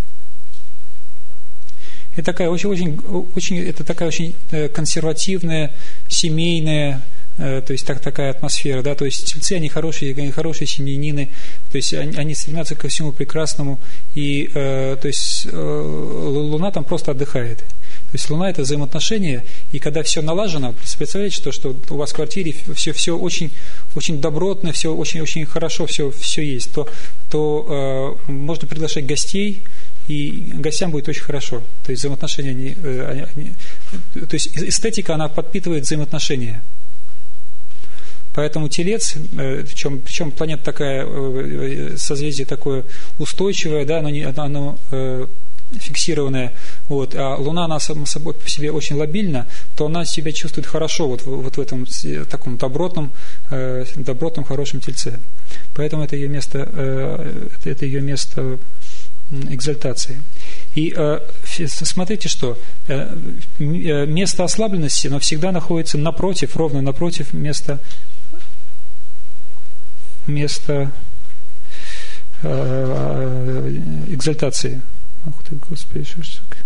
Это такая очень, очень, очень, это такая очень консервативная, семейная, то есть так, такая атмосфера, да, то есть тельцы, они хорошие, они хорошие семьянины, то есть они, они стремятся ко всему прекрасному, и то есть Луна там просто отдыхает. То есть Луна – это взаимоотношения, и когда все налажено, представляете, что, что у вас в квартире все, все очень, очень добротно, все очень, очень хорошо, все, все есть, то, то э, можно приглашать гостей, и гостям будет очень хорошо. То есть взаимоотношения, они, они, они, то есть эстетика, она подпитывает взаимоотношения. Поэтому Телец, причем, причем планета такая, созвездие такое устойчивое, да, оно, не, оно фиксированная, вот, а Луна, она сама собой по себе очень лобильна, то она себя чувствует хорошо вот, вот в этом таком добротном, э, добротном, хорошем Тельце. Поэтому это ее место, э, это ее место экзальтации. И э, смотрите, что э, место ослабленности, оно всегда находится напротив, ровно напротив места, места э, экзальтации. Ах ты, Господи, что ж такое?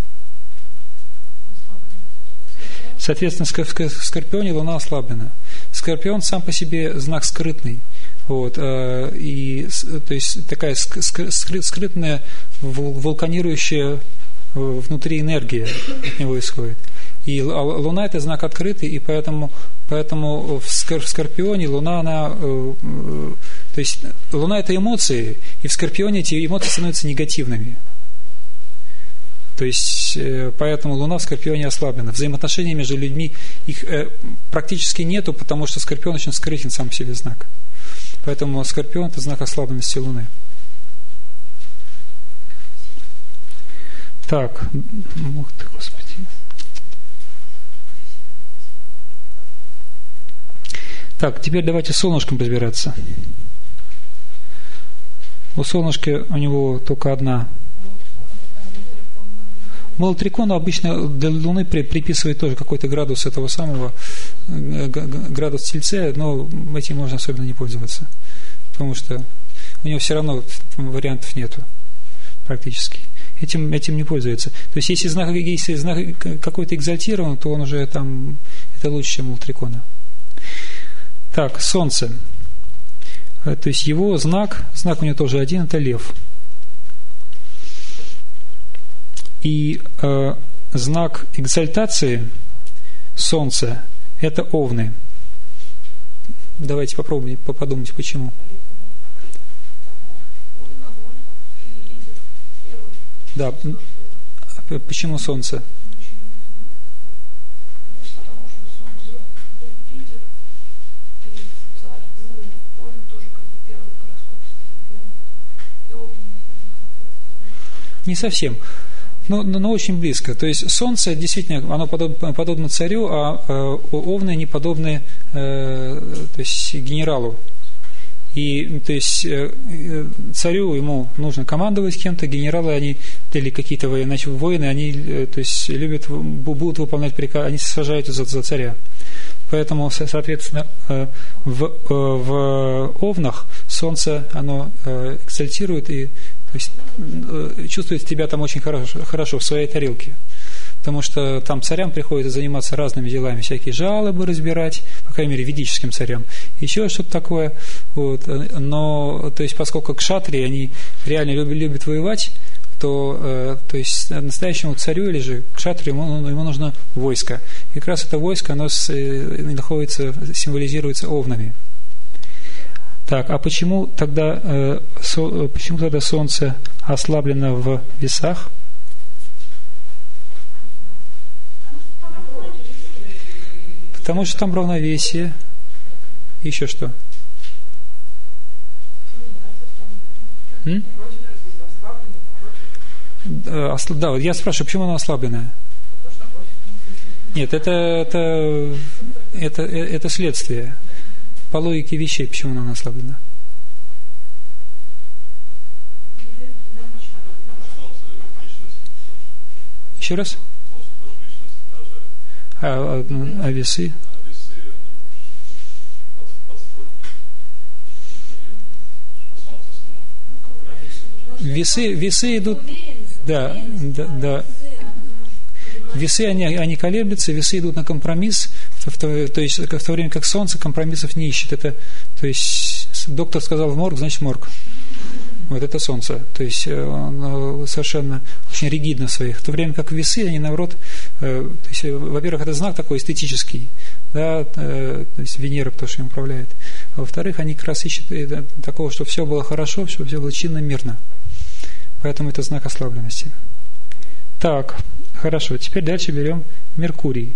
Соответственно, в Скорпионе Луна ослаблена. Скорпион сам по себе знак скрытный. Вот, и, то есть такая скрытная, вулканирующая внутри энергия от него исходит. И Луна – это знак открытый, и поэтому, поэтому в Скорпионе Луна, она, то есть Луна – это эмоции, и в Скорпионе эти эмоции становятся негативными. То есть, поэтому Луна в Скорпионе ослаблена. Взаимоотношения между людьми, их практически нету, потому что Скорпион очень скрытен сам по себе знак. Поэтому Скорпион – это знак ослабленности Луны. Так, ух ты, Господи. Так, теперь давайте с солнышком разбираться. У солнышка у него только одна. Мула-Трикону обычно для Луны приписывает тоже какой-то градус этого самого, градус Тельце, но этим можно особенно не пользоваться, потому что у него все равно вариантов нету практически. Этим, этим не пользуется. То есть, если знак, если знак какой-то экзальтирован, то он уже там, это лучше, чем Мула-Трикона. Так, Солнце. То есть, его знак, знак у него тоже один, это Лев. И э, знак экзальтации Солнца – это Овны. Давайте попробуем подумать, почему. Да, почему Солнце? Не совсем. Но, но, но очень близко. То есть Солнце действительно, оно подобно, подобно царю, а э, овны не подобны э, то есть генералу. И то есть царю ему нужно командовать кем-то, генералы они или какие-то военные, воины, они то есть любят, будут выполнять приказ, они сажаются за, за царя. Поэтому, соответственно, в, в овнах солнце, оно экзальтирует и то есть, чувствует себя там очень хорошо, хорошо в своей тарелке. Потому что там царям приходится заниматься разными делами, всякие жалобы разбирать, по крайней мере, ведическим царям, еще что-то такое. Вот. Но, то есть, поскольку кшатрии, они реально любят, любят воевать, то, э, то есть настоящему царю или же кшатрию ему, ему нужно войско. И как раз это войско, оно с, э, находится, символизируется овнами. Так, а почему тогда, э, со, почему тогда солнце ослаблено в весах? Потому что там равновесие. Еще что? М? Да, вот я спрашиваю, почему она ослабленная? Нет, это, это, это, это следствие. По логике вещей, почему она ослаблена? Еще раз? А, а, а весы? Весы, весы идут, да, да, да. Весы, они, они колеблются, весы идут на компромисс, в то, то есть в то время как солнце компромиссов не ищет. Это, то есть доктор сказал в морг, значит морг. Вот это солнце. То есть он совершенно очень ригидно в своих. В то время как весы, они наоборот, то есть, во-первых, это знак такой эстетический, да, то есть Венера, потому что им управляет. А во-вторых, они как раз ищут такого, чтобы все было хорошо, чтобы все было чинно, мирно. Поэтому это знак ослабленности. Так, хорошо. Теперь дальше берем Меркурий.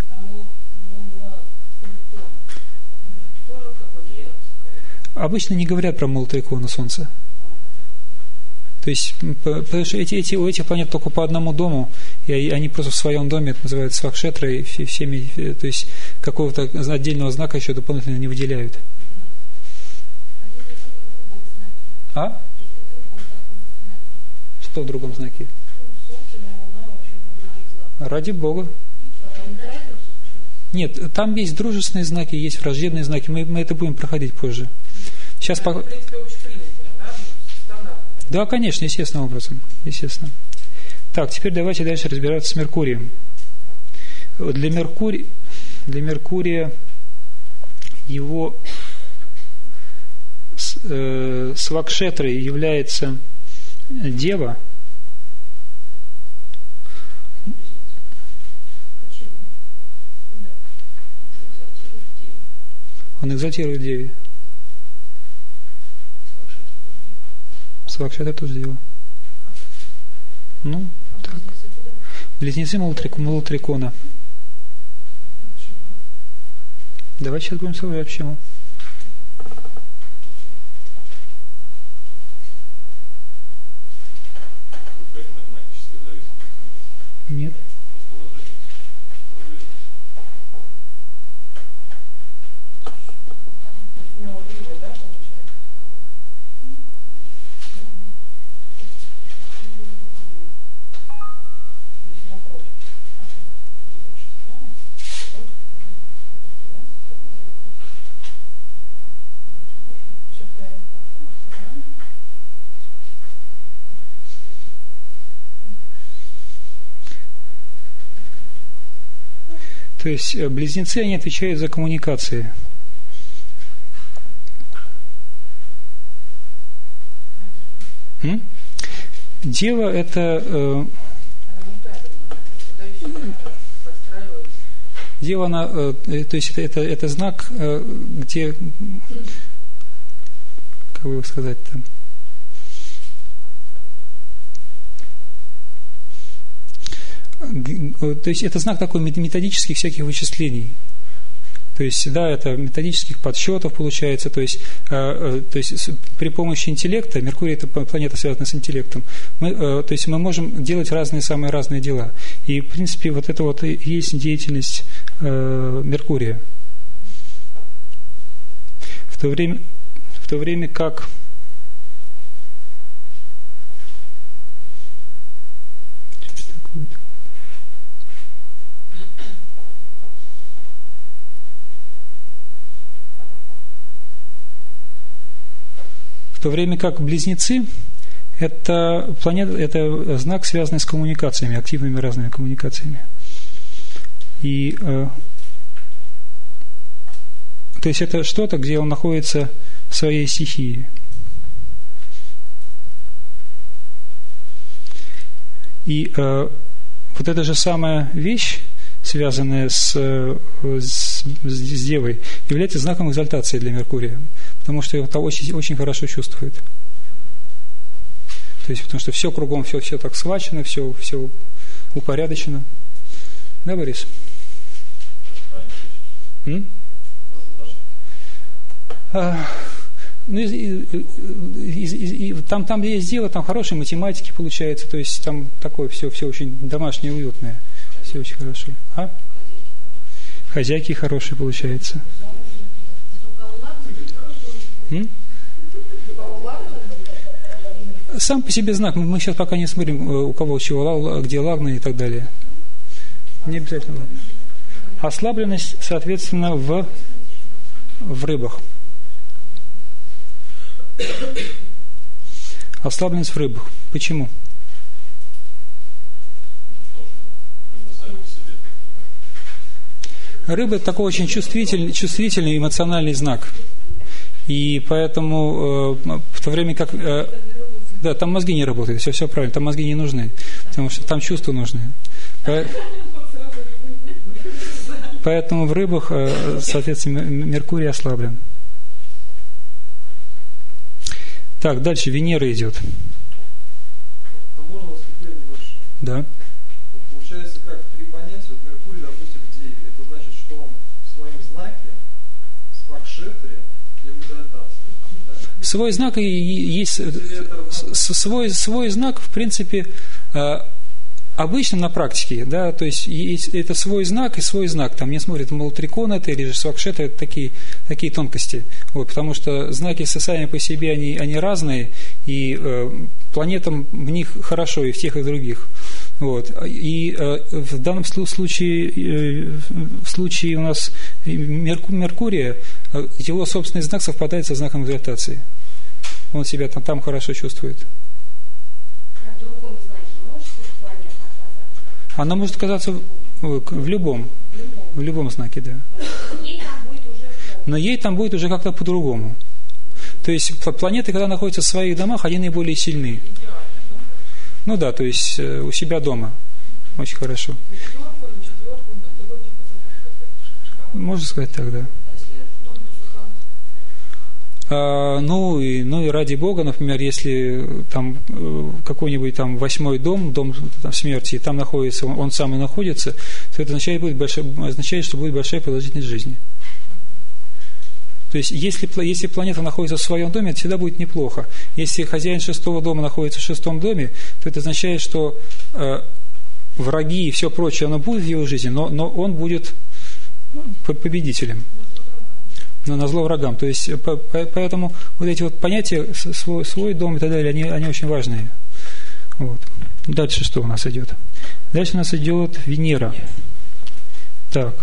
Обычно не говорят про мултоикону Солнца. То есть, потому что эти, эти, у этих планет только по одному дому, и они просто в своем доме, это называется свакшетра, и всеми, то есть какого-то отдельного знака еще дополнительно не выделяют. А? Что в другом знаке? Ради Бога. Нет, там есть дружественные знаки, есть враждебные знаки. Мы, мы это будем проходить позже. Сейчас это, по... в принципе, общепринятое, да? Да, конечно, естественным образом. Естественно. Так, теперь давайте дальше разбираться с Меркурием. Для Меркурия, для Меркурия его э, свакшетрой является Дева. Он экзальтирует Деве. Свакшетра тоже Дева. Ну, так. Близнецы Малотрикона. Давай сейчас будем смотреть, почему. Нет. То есть близнецы, они отвечают за коммуникации. М? Дева – это… Э, Дева, она, э, то есть это, это, это знак, э, где… Как бы сказать-то… То есть это знак такой методических всяких вычислений. То есть, да, это методических подсчетов получается. То есть, э, то есть при помощи интеллекта, Меркурий – это планета, связанная с интеллектом, мы, э, то есть мы можем делать разные, самые разные дела. И, в принципе, вот это вот и есть деятельность э, Меркурия. В то время, в то время как в то время как близнецы это планета, это знак, связанный с коммуникациями, активными разными коммуникациями. И э, то есть это что-то, где он находится в своей стихии. И э, вот эта же самая вещь, связанная с, с, с Девой, является знаком экзальтации для Меркурия, потому что это очень, очень хорошо чувствует. То есть, потому что все кругом, все, все так схвачено, все, все упорядочено. Да, Борис? М? А, ну, и, и, и, и, там, там есть дело, там хорошие математики получается, то есть там такое все, все очень домашнее, уютное. Все очень хорошо. А? Хозяйки хорошие получается. М? Сам по себе знак. Мы сейчас пока не смотрим, у кого чего, где лагны и так далее. Не обязательно лагны. Ослабленность, соответственно, в, в рыбах. Ослабленность в рыбах. Почему? Рыба – это такой очень чувствительный, чувствительный эмоциональный знак. И поэтому э, в то время как... Э, да, там мозги не работают, все, все правильно, там мозги не нужны, потому что там чувства нужны. Поэтому в рыбах, э, соответственно, Меркурий ослаблен. Так, дальше Венера идет. А можно выступление небольшое? Да. Получается, как три понятия. Вот Меркурий, допустим, в Деве. Это значит, что он в своем знаке, в Свакшетре и в экзальтации. Да? Свой знак и есть свой, свой знак, в принципе, обычно на практике, да, то есть это свой знак и свой знак. Там не смотрят, мол, трикон это или же Свакшет, это такие, такие тонкости. Вот, потому что знаки сами по себе они, они разные, и э, планетам в них хорошо, и в тех, и в других. Вот. И э, в данном случае, э, в случае у нас Мерку, Меркурия, э, его собственный знак совпадает со знаком экзальтации. Он себя там, там хорошо чувствует. А в другом знаке может планета оказаться? Она может оказаться в, в любом, в любом знаке, да. Ей там будет уже плохо. Но ей там будет уже как-то по-другому. То есть планеты, когда находятся в своих домах, они наиболее сильны. Ну да, то есть у себя дома. Очень хорошо. Можно сказать так, да. А, ну, и, ну и ради Бога, например, если там какой-нибудь там восьмой дом, дом там, смерти, и там находится, он, он сам и находится, то это означает, будет большой, означает, что будет большая продолжительность жизни. То есть, если, если планета находится в своем доме, это всегда будет неплохо. Если хозяин шестого дома находится в шестом доме, то это означает, что э, враги и все прочее, оно будет в его жизни, но, но он будет победителем. На, на зло врагам. То есть, по, по, поэтому вот эти вот понятия, свой, свой дом и так далее, они, они очень важные. Вот. Дальше что у нас идет? Дальше у нас идет Венера. Так.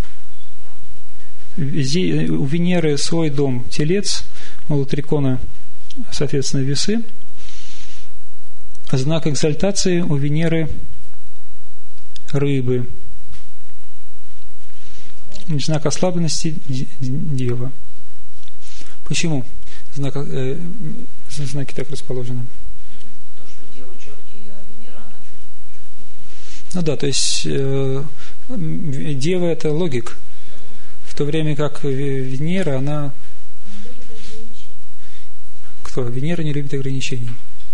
У Венеры свой дом Телец, у Трикона, соответственно, Весы. Знак экзальтации у Венеры Рыбы. Знак ослабленности Дева. Почему знак, э, знаки так расположены? То, что Дева четкий, а Венера она чуть-чуть. Ну да, то есть э, Дева это логик. В то время как Венера, она... Кто? Венера не любит ограничений.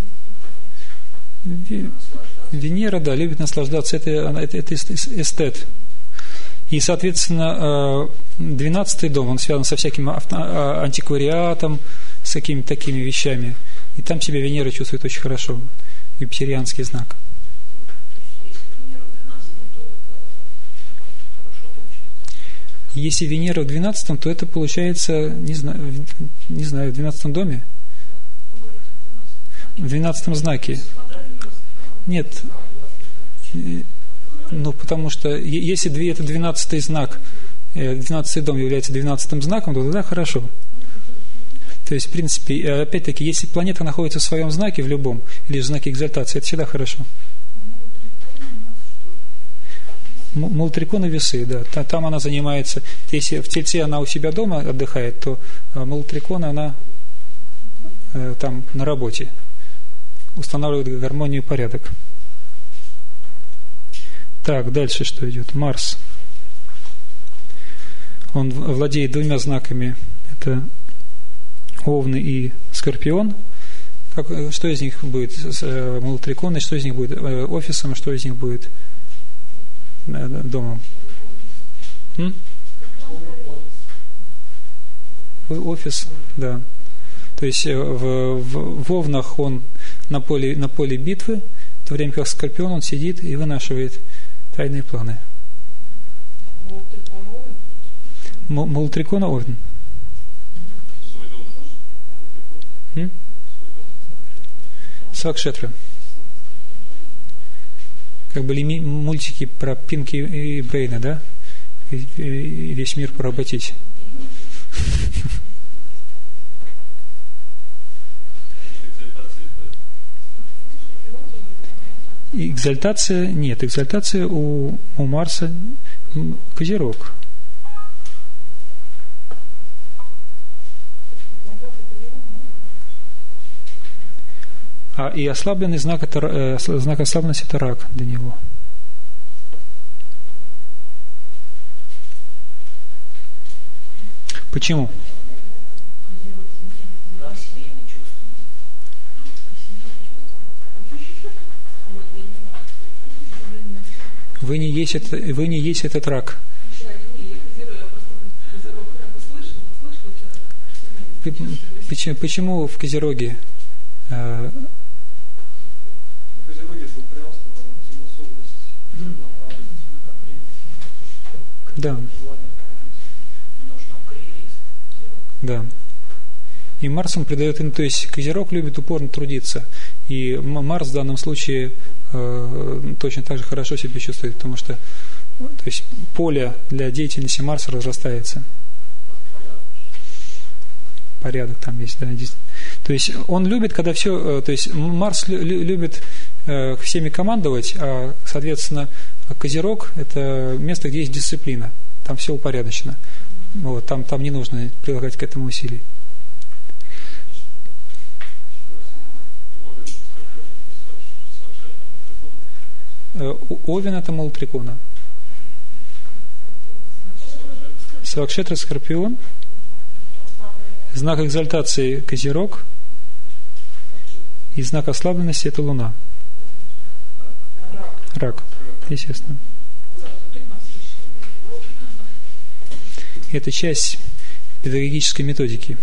Венера, да, любит наслаждаться. Это, это, это эстет. И, соответственно, двенадцатый дом, он связан со всяким антиквариатом, с какими-то такими вещами. И там себя Венера чувствует очень хорошо. Юпитерианский знак. если Венера в двенадцатом, то это получается, не знаю, не знаю, в двенадцатом доме? В двенадцатом знаке. Нет. Ну, потому что если это двенадцатый знак, двенадцатый дом является двенадцатым знаком, то тогда хорошо. То есть, в принципе, опять-таки, если планета находится в своем знаке, в любом, или в знаке экзальтации, это всегда хорошо. Мулатрикона весы, да. Там она занимается, если в Тельце она у себя дома отдыхает, то Мулатрикона она там на работе устанавливает гармонию и порядок. Так, дальше что идет? Марс. Он владеет двумя знаками. Это Овны и Скорпион. Как, что из них будет Мулатриконой, что из них будет офисом, что из них будет домом? М? Офис, да. То есть в, в, в Овнах он на поле, на поле битвы, в то время как Скорпион он сидит и вынашивает тайные планы. Мулатрикона Овен. Свакшетра. Как были мультики про Пинки и Брейна, да? И, и весь мир поработить. Экзальтация нет. Экзальтация у, у Марса Козерог. А и ослабленный знак, это, э, знак ослабленности это рак для него. Почему? Вы не есть, это, вы не есть этот рак. Почему, почему в Козероге? Э, Да. Да. И Марс он придает, то есть Козерог любит упорно трудиться. И Марс в данном случае э, точно так же хорошо себя чувствует, потому что то есть, поле для деятельности Марса разрастается. Порядок там есть, да. То есть он любит, когда все, то есть Марс любит э, всеми командовать, а, соответственно, Козерог – это место, где есть дисциплина. Там все упорядочено. Вот, там, там не нужно прилагать к этому усилий. Овен – это Мулатрикона. Свакшетра – Скорпион. Знак экзальтации – Козерог. И знак ослабленности – это Луна. Рак. Естественно. Это часть педагогической методики.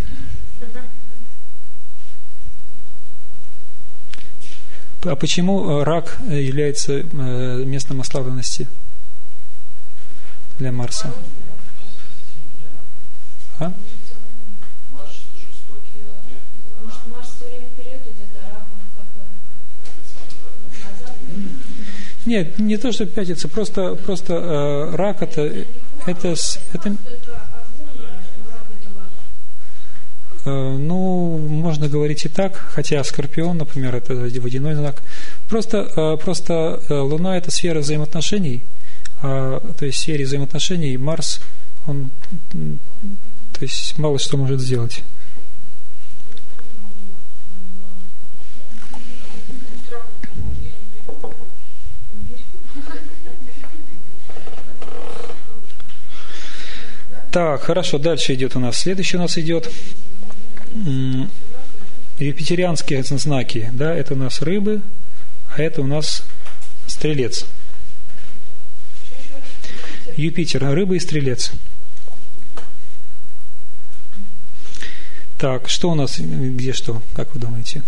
А почему рак является местом ослабленности для Марса? А? Может, Марс все время вперед идет, а рак он как бы... Нет, не то, что пятится, просто, просто э, рак это, это, это э, ну, можно говорить и так, хотя Скорпион, например, это водяной знак. Просто, э, просто э, Луна это сфера взаимоотношений, э, то есть в сфере взаимоотношений Марс, он, то есть мало что может сделать. Так, хорошо, дальше идет у нас. Следующий у нас идет м, юпитерианские знаки. Да, это у нас рыбы, а это у нас стрелец. Юпитер, рыба и стрелец. Так, что у нас, где что, как вы думаете?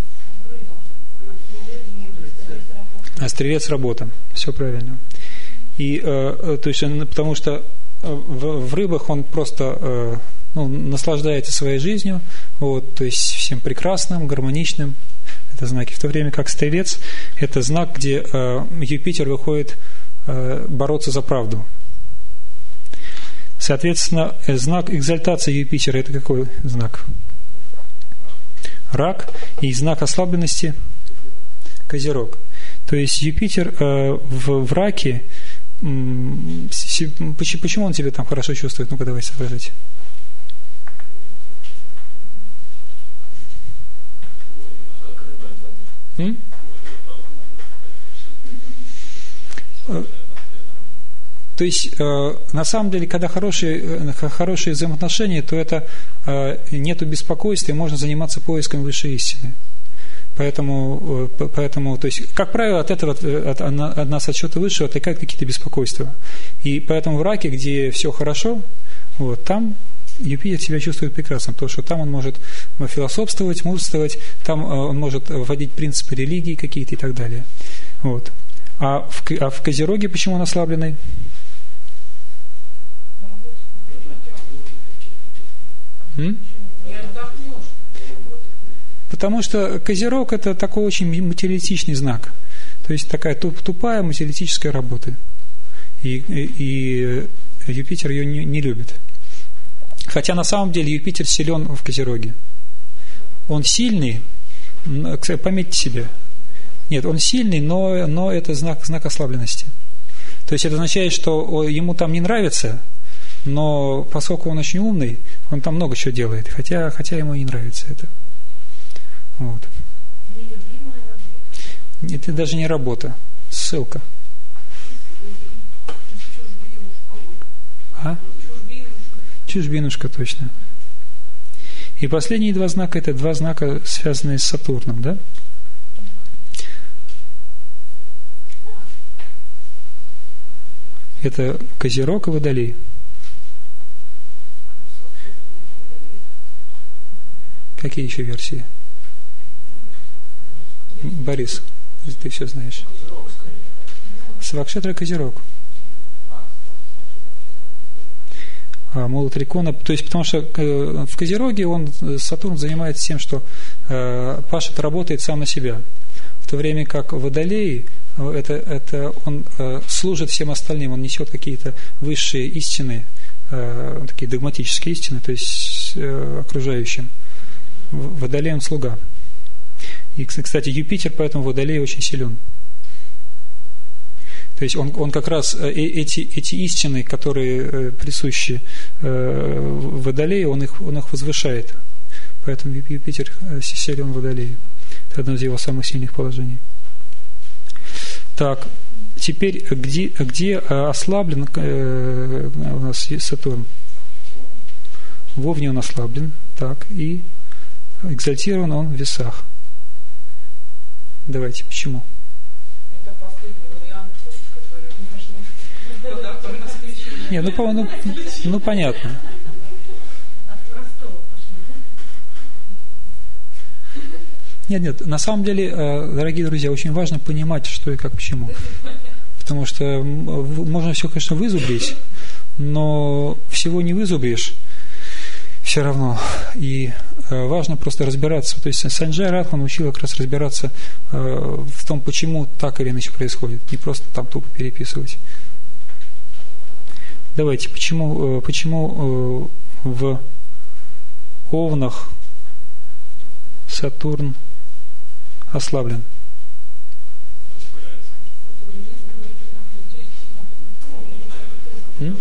А стрелец работа. Все правильно. И, то есть, потому что в, в рыбах он просто ну, наслаждается своей жизнью, вот, то есть всем прекрасным, гармоничным. Это знаки. В то время как Стрелец – это знак, где Юпитер выходит бороться за правду. Соответственно, знак экзальтации Юпитера – это какой знак? Рак. И знак ослабленности – Козерог. То есть Юпитер э, в, в раке, м, с, почему он себя там хорошо чувствует? Ну-ка, давайте соображайте. М? То есть, э, на самом деле, когда хорошие, э, хорошие взаимоотношения, то это э, нету беспокойства, и можно заниматься поиском высшей истины. Поэтому, э, поэтому, то есть, как правило, от этого, от, от нас от чего-то высшего отвлекают какие-то беспокойства. И поэтому в раке, где все хорошо, вот, там Юпитер себя чувствует прекрасно, потому что там он может философствовать, мудрствовать, там он может вводить принципы религии какие-то и так далее. Вот. А в, а в Козероге почему он ослабленный? М? Потому что Козерог – это такой очень материалистичный знак. То есть такая тупая материалистическая работа. И, и, и Юпитер ее не, не любит. Хотя на самом деле Юпитер силен в Козероге. Он сильный, пометьте себе. Нет, он сильный, но, но это знак, знак ослабленности. То есть это означает, что ему там не нравится, но поскольку он очень умный, он там много чего делает, хотя, хотя ему не нравится это. Вот. Это даже не работа, ссылка. А? Чужбинушка, точно. И последние два знака – это два знака, связанные с Сатурном, да? Это Козерог и Водолей. Какие еще версии? Борис, ты все знаешь. Свакшетра Козерог. А Мула Трикона, то есть потому что в Козероге он, Сатурн занимается тем, что э, пашет, работает сам на себя. В то время как в Водолее это, это он э, служит всем остальным, он несет какие-то высшие истины, э, такие догматические истины, то есть э, окружающим. В Водолее он слуга. И, кстати, Юпитер поэтому в Водолее очень силен. То есть он, он как раз эти, эти истины, которые присущи Водолею, он их, он их возвышает. Поэтому Юпитер силен в Водолее. Это одно из его самых сильных положений. Так, теперь где, где ослаблен у нас Сатурн? В Овне он ослаблен. Так, и экзальтирован он в Весах. Давайте, почему? Это последний вариант, который можно... Не, ну, по, ну, ну понятно. Нет, нет, на самом деле, дорогие друзья, очень важно понимать, что и как, почему. Потому что можно все, конечно, вызубрить, но всего не вызубришь все равно. И важно просто разбираться. То есть Санджай Радхан учил как раз разбираться в том, почему так или иначе происходит. Не просто там тупо переписывать. Давайте, почему, почему в Овнах Сатурн ослаблен? М?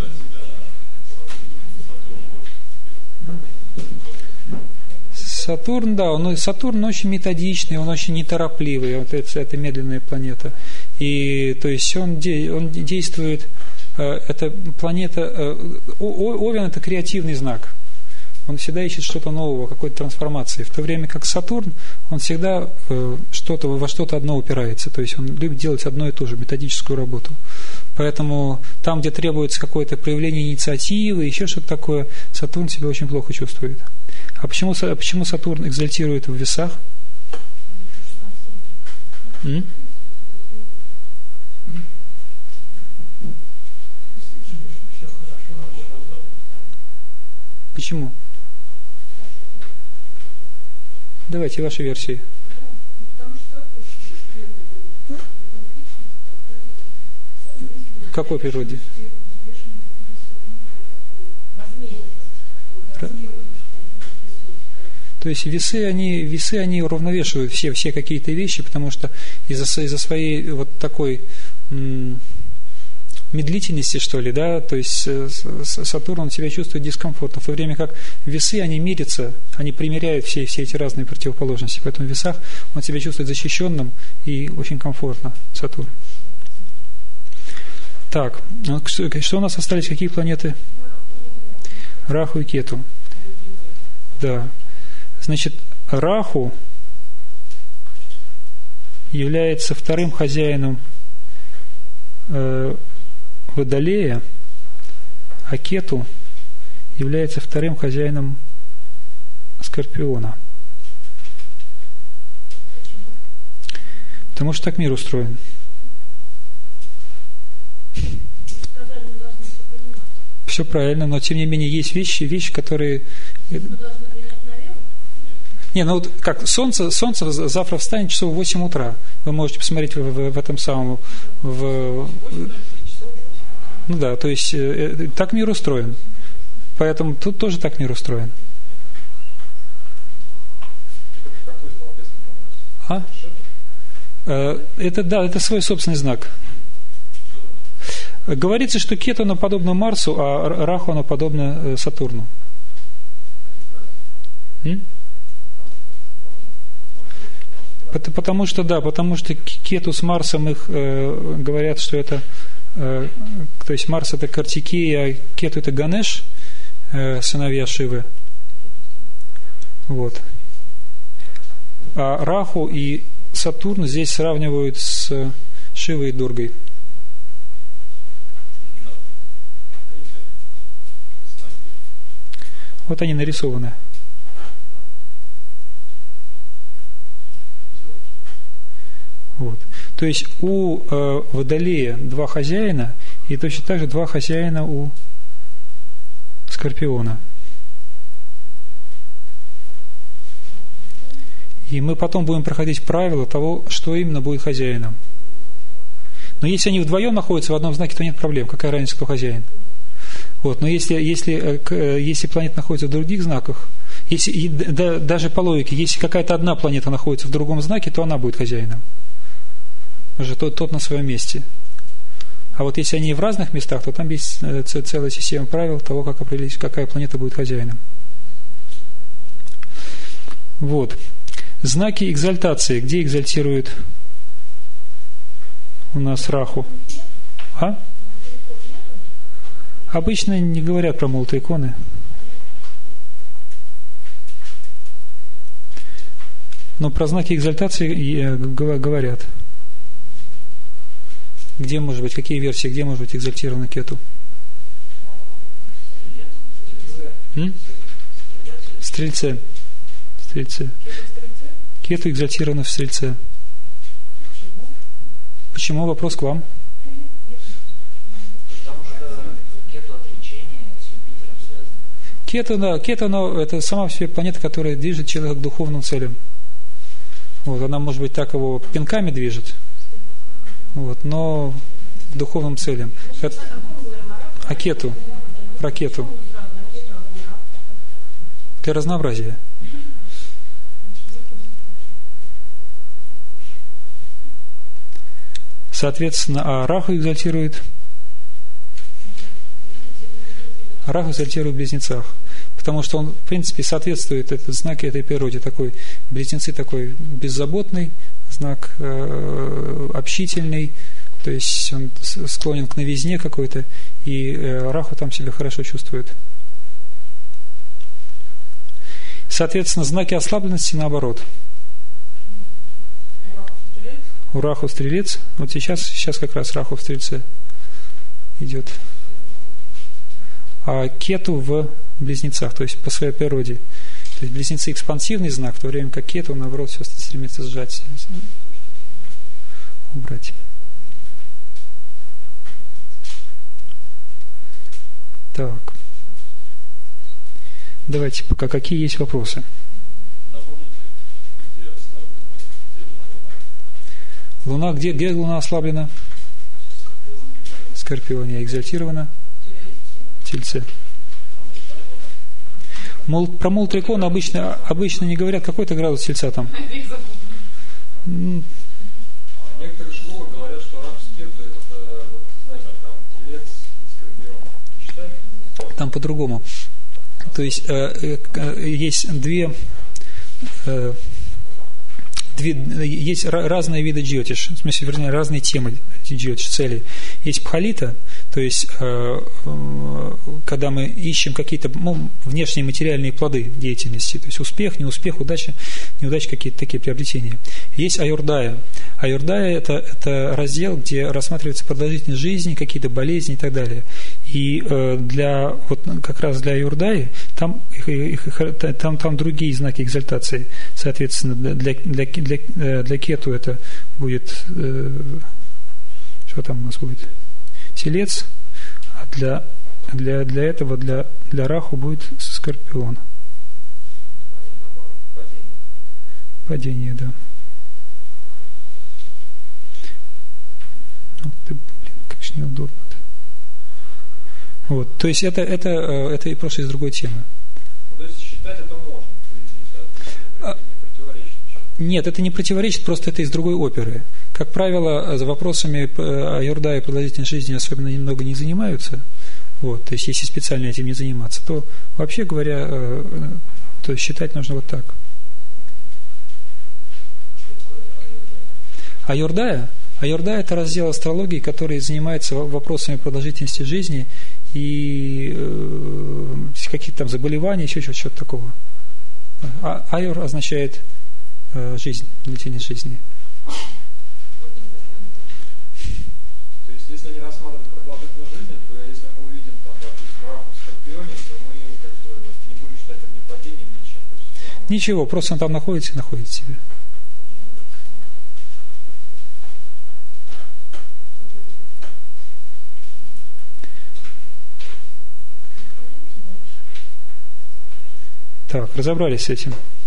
Сатурн, да, он, Сатурн очень методичный, он очень неторопливый, вот это, это медленная планета. И то есть он, он действует, эта планета, Овен – это креативный знак. Он всегда ищет что-то нового, какой-то трансформации. В то время как Сатурн, он всегда что-то, во что-то одно упирается. То есть он любит делать одно и то же, методическую работу. Поэтому там, где требуется какое-то проявление инициативы, еще что-то такое, Сатурн себя очень плохо чувствует. А почему, почему Сатурн экзальтирует в Весах? М? Почему? Давайте ваши версии. В какой природе? То есть весы, они, весы, они уравновешивают все, все какие-то вещи, потому что из-за, из-за своей вот такой м- медлительности, что ли, да, то есть Сатурн, он себя чувствует дискомфортно, в то время как весы, они мирятся, они примеряют все, все эти разные противоположности, поэтому в весах он себя чувствует защищенным и очень комфортно, Сатурн. Так, что, что у нас остались, какие планеты? Раху и Кету. Да. Значит, Раху является вторым хозяином э, Водолея, а Кету является вторым хозяином Скорпиона. Потому что так мир устроен. Все правильно, но тем не менее есть вещи, вещи, которые... Не, ну вот как, солнце, солнце завтра встанет часов в восемь утра. Вы можете посмотреть в, в, в этом самом... В, ну да, то есть э, так мир устроен. Поэтому тут тоже так мир устроен. А? Э, это, да, это свой собственный знак. Говорится, что Кету она подобна Марсу, а Раху она подобна Сатурну. М? Потому что, да, потому что Кету с Марсом их э, говорят, что это, э, то есть Марс это Картикей, а Кету это Ганеш, э, сыновья Шивы. Вот. А Раху и Сатурн здесь сравнивают с Шивой и Дургой. Вот они нарисованы. Вот. То есть у э, Водолея два хозяина, и точно так же два хозяина у Скорпиона. И мы потом будем проходить правила того, что именно будет хозяином. Но если они вдвоем находятся в одном знаке, то нет проблем. Какая разница, кто хозяин? Вот. Но если, если, если планета находится в других знаках, если, и, да, даже по логике, если какая-то одна планета находится в другом знаке, то она будет хозяином. Уже тот, тот на своем месте. А вот если они в разных местах, то там есть целая система правил того, как определить, какая планета будет хозяином. Вот. Знаки экзальтации. Где экзальтирует у нас Раху? А? Обычно не говорят про молотоиконы. Но про знаки экзальтации говорят. Где может быть, какие версии, где может быть экзальтирована Кету? М? Стрельце. Стрельце. Кету экзальтирована в Стрельце. Почему? Вопрос к вам. Кету, да, Кету, но это сама по себе планета, которая движет человека к духовным целям. Вот, она, может быть, так его пинками движет, вот, но к духовным целям. А Кету, ракету. Для разнообразия. Соответственно, а Раху экзальтирует Раху экзальтирует в Близнецах, потому что он, в принципе, соответствует этот знак этой природе. Такой, Близнецы такой беззаботный знак, э, общительный, то есть он склонен к новизне какой-то, и э, Раху там себя хорошо чувствует. Соответственно, знаки ослабленности наоборот. У Раху Стрелец, вот сейчас, сейчас как раз Раху в Стрельце идет. А Кету в Близнецах, то есть по своей природе. То есть Близнецы экспансивный знак, в то время как Кету, наоборот, все стремится сжать, убрать. Так. Давайте пока какие есть вопросы. Луна, где, где Луна ослаблена? Скорпионе. Экзальтирована? Тельце. Мол, про мол трикон обычно, обычно не говорят, какой-то градус Тельца там. Некоторые школы говорят, что рак скепта это, вот, знаете, там телец, скорпион. Читали? Там по-другому. То есть э, э, есть две, э, две есть разные виды джиотиш, в смысле, вернее, разные темы джиотиш, целей. Есть пхалита, то есть э, э, когда мы ищем какие-то ну, внешние материальные плоды деятельности, то есть успех, неуспех, удача, неудача, какие-то такие приобретения. Есть аюрдая. Аюрдая это, это раздел, где рассматривается продолжительность жизни, какие-то болезни и так далее. И э, для, вот, как раз для аюрдаи там, их, их, там, там другие знаки экзальтации. Соответственно, для, для, для, для кету это будет э, что там у нас будет? Телец, а для, для, для этого, для, для раху будет скорпион. Падение, да. Ну, ты, блин, как же неудобно-то. Вот, то есть это, это, это и просто из другой темы. Ну, то есть считать это можно, по идее, да? Это не противоречит. Нет, это не противоречит, просто это из другой оперы. Как правило, за вопросами аюрдаи и продолжительной жизни особенно немного не занимаются. Вот, то есть если специально этим не заниматься, то вообще говоря, то считать нужно вот так. Аюрдая? Аюрдая – это раздел астрологии, который занимается вопросами продолжительности жизни и э, каких-то там заболеваний, еще что-то такого. А, аюр означает э, жизнь, длительность жизни. То есть, если не рассматривать продолжительность жизни, то если мы увидим там, допустим, рак в скорпионе, то мы как бы не будем считать это ни падением, ничем. То есть, ну, ничего, просто он там находится и находит себе. Так, разобрались с этим.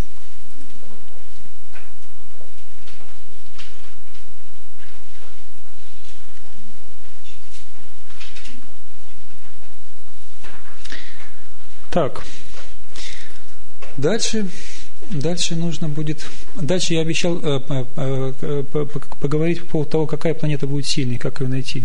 Так, дальше, дальше нужно будет, дальше я обещал э, э, э, поговорить по поводу того, какая планета будет сильной, как ее найти.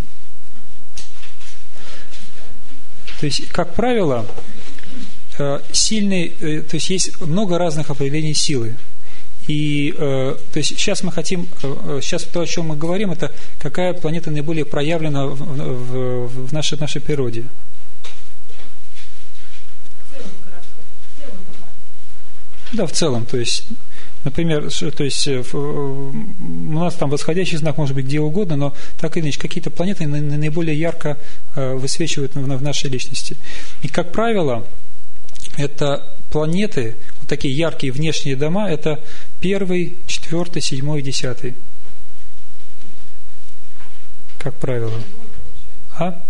То есть, как правило, сильный, то есть есть много разных определений силы. И то есть сейчас мы хотим, сейчас то, о чем мы говорим, это какая планета наиболее проявлена в, в, в нашей, нашей природе. Да, в целом, то есть, например, то есть у нас там восходящий знак может быть где угодно, но так или иначе какие-то планеты наиболее ярко высвечивают в нашей личности. И как правило, это планеты, вот такие яркие внешние дома, это первый, четвертый, седьмой и десятый. Как правило. А?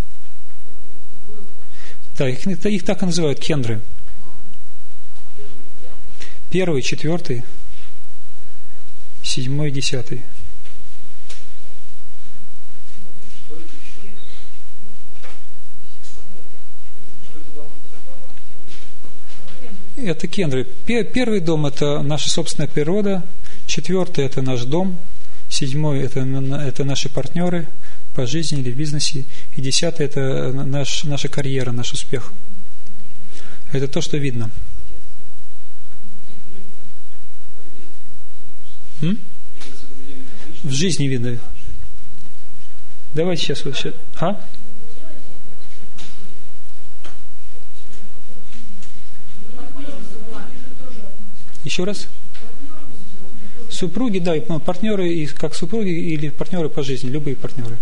Да, их, их так и называют кендры. Первый, четвертый, седьмой и десятый. Это кендры. Первый дом – это наша собственная природа. Четвертый – это наш дом. Седьмой – это, это наши партнеры по жизни или в бизнесе. И десятый – это наш, наша карьера, наш успех. Это то, что видно. М? В жизни видно. Давайте сейчас. Вот, сейчас. А? Еще раз. Супруги, да, партнеры, и как супруги или партнеры по жизни, любые партнеры.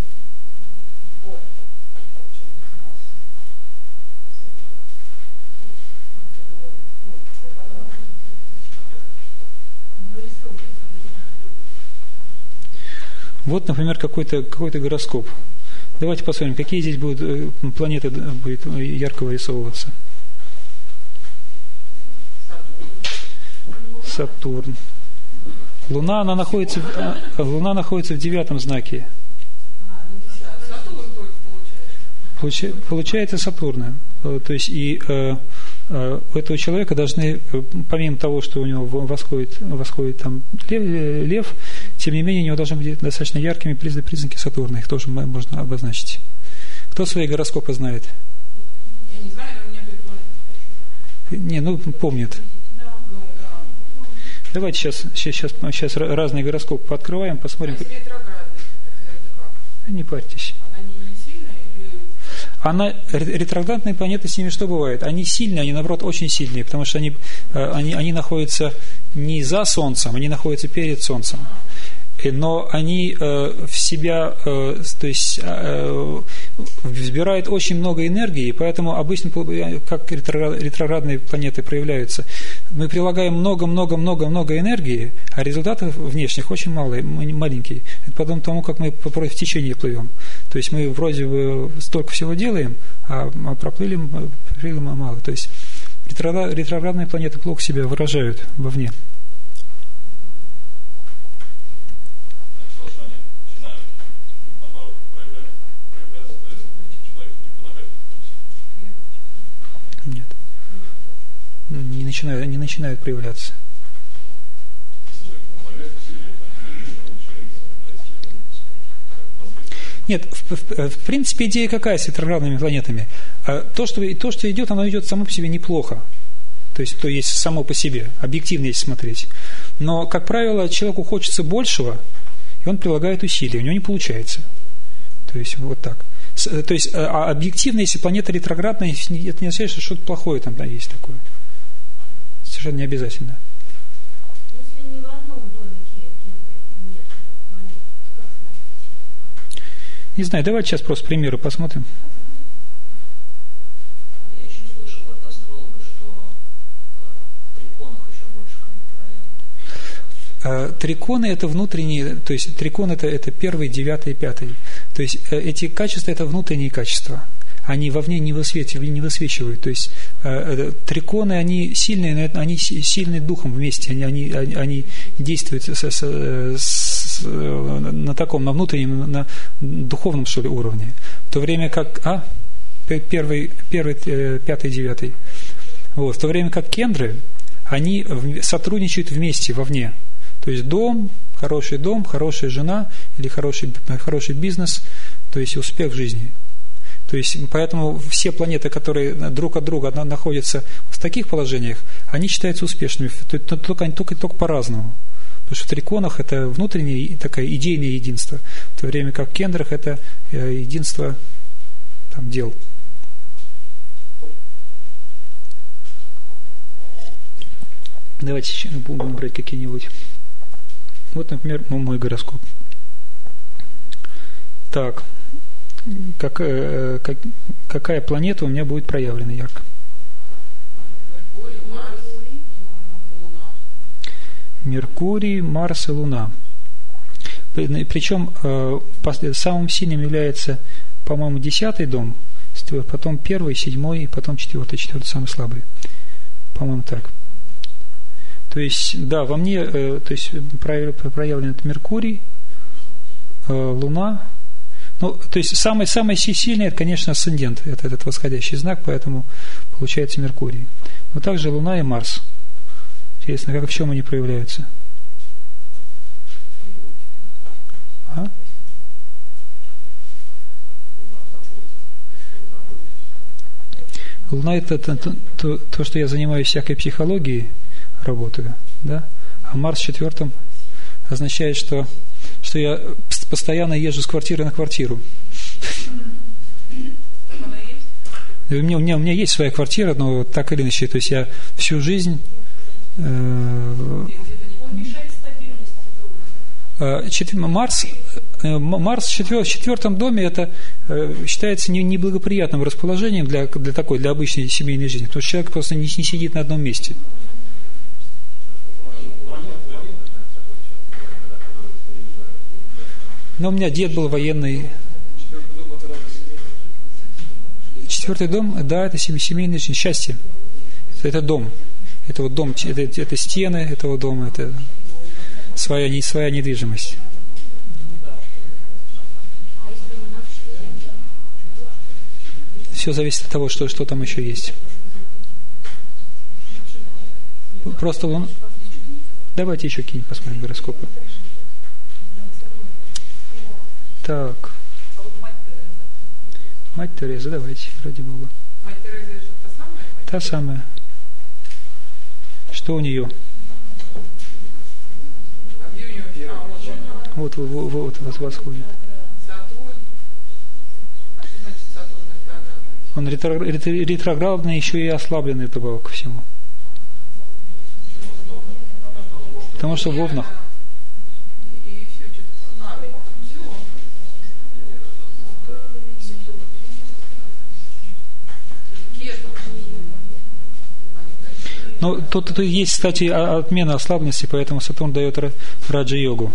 Вот, например, какой-то, какой-то гороскоп. Давайте посмотрим, какие здесь будут планеты будет ярко вырисовываться. Сатурн. Луна, она находится, Луна находится в девятом знаке. Сатурн только получается. Получается Сатурна. То есть и э, э, у этого человека должны, помимо того, что у него восходит, восходит там лев, лев, тем не менее у него должны быть достаточно яркими признаки Сатурна. Их тоже можно обозначить. Кто свои гороскопы знает? Я не знаю, но у меня предположение. Не, ну помнит. Давайте сейчас, сейчас, сейчас разные гороскопы пооткрываем, посмотрим. А если ретроградная, это как? Не парьтесь. Она не, не сильная или... Она, ретроградные планеты, с ними что бывает? Они сильные, они наоборот очень сильные, потому что они, они, они находятся не за Солнцем, они находятся перед Солнцем. Но они э, в себя, э, то есть э, взбирают очень много энергии, и поэтому обычно, как ретроградные планеты проявляются, мы прилагаем много-много-много-много энергии, а результатов внешних очень мало, маленькие. Это потом тому, как мы против течения плывем. То есть мы вроде бы столько всего делаем, а проплыли, проплыли мало. То есть ретроградные планеты плохо себя выражают вовне. Нет. Не начинают, не начинают проявляться. Нет, в, в, в принципе, идея какая с ретроградными планетами? То что, то, что идет, оно идет само по себе неплохо. То есть, то есть само по себе, объективно если смотреть. Но, как правило, человеку хочется большего, и он прилагает усилия, у него не получается. То есть, вот так. То есть, а объективно, если планета ретроградная, это не означает, что что-то плохое там да, есть такое. Совершенно не обязательно. Если ни в одном домике нет планет, как знать? Не знаю, давайте сейчас просто примеры посмотрим. Я еще слышал от астролога, что в триконах еще больше проявлено. Триконы это внутренние, то есть трикон это, это первый, девятый, пятый. То есть эти качества это внутренние качества. Они вовне не высвечивают, не высвечивают. То есть э, триконы, они сильные, но они сильны духом вместе. Они, они, они действуют с, с, с, на таком, на внутреннем, на духовном, что ли, уровне. В то время как... А? Первый, первый пятый, девятый. Вот. В то время как кендры, они сотрудничают вместе вовне. То есть дом, хороший дом, хорошая жена или хороший, хороший бизнес, то есть успех в жизни. То есть, поэтому все планеты, которые друг от друга находятся в таких положениях, они считаются успешными, только, только, только по-разному. Потому что в триконах это внутреннее такое идейное единство, в то время как в кендрах это единство там, дел. Давайте будем брать какие-нибудь. Вот, например, мой гороскоп. Так. Как, как, какая планета у меня будет проявлена ярко? Меркурий, Марс и Луна. Причем самым сильным является, по-моему, десятый дом, потом первый, седьмой, и потом четвертый. Четвертый самый слабый. По-моему, так. То есть, да, во мне то есть, проявлен это Меркурий, Луна. Ну, то есть самый, самый сильный это, конечно, асцендент, это этот восходящий знак, поэтому получается Меркурий. Но также Луна и Марс. Интересно, как в чем они проявляются? А? Луна это то, то, то, что я занимаюсь всякой психологией, работаю, да? А Марс в четвертом означает, что, что я постоянно езжу с квартиры на квартиру. У меня, у, меня, у меня есть своя квартира, но так или иначе, то есть я всю жизнь э, э, четв, Марс, э, Марс в, четвер, в четвертом доме это э, считается не, неблагоприятным расположением для, для такой, для обычной семейной жизни, потому что человек просто не, не сидит на одном месте. Но у меня дед был военный. Четвертый дом, да, это семейная жизнь, счастье. Это дом. Это вот дом, это, это стены этого дома, это своя, своя недвижимость. Все зависит от того, что, что там еще есть. Просто он... Давайте еще какие-нибудь посмотрим гороскопы. Так. Мать Тереза, давайте, ради Бога. Мать Тереза это та самая? Та самая. Что у нее? А где у нее? А, вот, вот, вот, вот, вот восходит. Сатурн. А что значит Сатурн ретроградный? Он ретро, ретроградный, еще и ослабленный добавок ко всему. Потому что в Овнах. И еще что-то. А, все. Ну, тут, тут есть, кстати, отмена ослабленности, поэтому Сатурн дает раджа-йогу.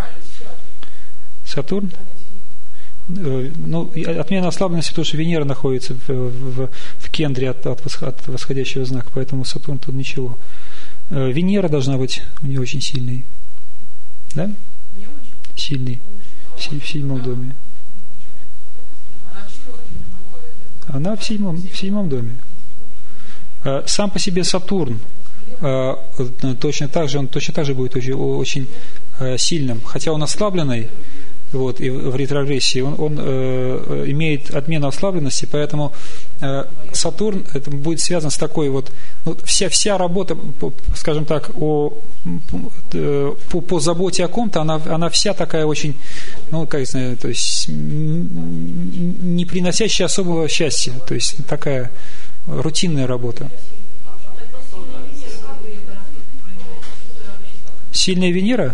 Сатурн? Ну, отмена ослабленности, потому что Венера находится в, в, в кендре от, от, от восходящего знака, поэтому Сатурн тут ничего. Венера должна быть не очень сильной. Да? Не очень? Сильный. В, в седьмом доме. Она в четвертом. Она в седьмом, в седьмом доме. Сам по себе Сатурн точно так же, он точно так же будет очень, очень сильным, хотя он ослабленный, вот, и в ретрогрессии он, он э, имеет отмену ослабленности, поэтому э, Сатурн это будет связан с такой вот, ну, вся, вся работа, скажем так, о, по, по заботе о ком-то, она, она вся такая очень, ну, как знаю, то есть не приносящая особого счастья, то есть такая рутинная работа. Сильная Венера?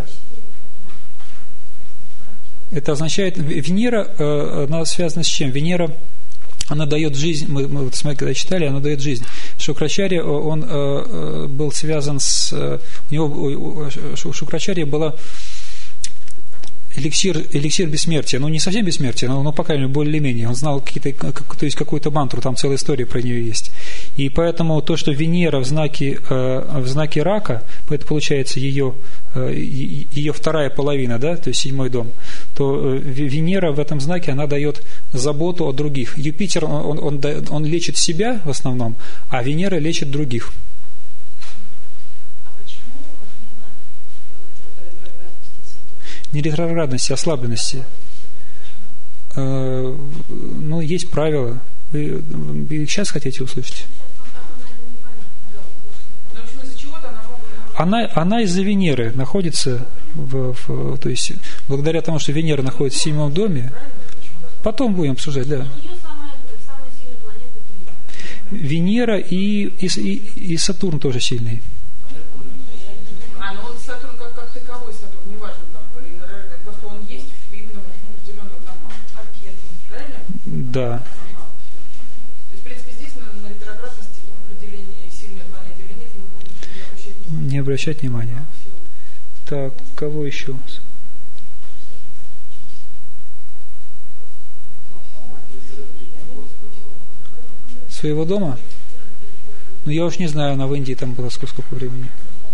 Это означает, Венера, она связана с чем? Венера, она дает жизнь, мы, мы вот с вами когда читали, она дает жизнь. Шукрачарья, он э, был связан с, у него, у Шукрачарья была эликсир, эликсир бессмертия, ну не совсем бессмертия, но, но по крайней мере более-менее, он знал какие-то, как, то есть какую-то мантру, там целая история про нее есть. И поэтому то, что Венера в знаке, э, в знаке рака, это получается ее, э, ее вторая половина, да, то есть седьмой дом, то э, Венера в этом знаке, она дает заботу о других. Юпитер, он, он, он, он лечит себя в основном, а Венера лечит других. Не ретроградности, а ослабленности. Э, ну, есть правила. Вы, вы их сейчас хотите услышать? Она, она из-за Венеры находится в, в, то есть благодаря тому, что Венера находится в седьмом доме. Потом будем обсуждать, да. Венера и, и, и, и Сатурн тоже сильный. А, ну вот Сатурн как, как таковой Сатурн, не важно там, просто он есть именно в определенных домах. Правильно? Да. Ага. То есть, в принципе, здесь на, на ретроградности в определении сильной планеты или нет, не обращать внимания. Не обращать внимания. Так, кого еще? Своего дома? Ну, я уж не знаю, она в Индии там была сколько, сколько времени.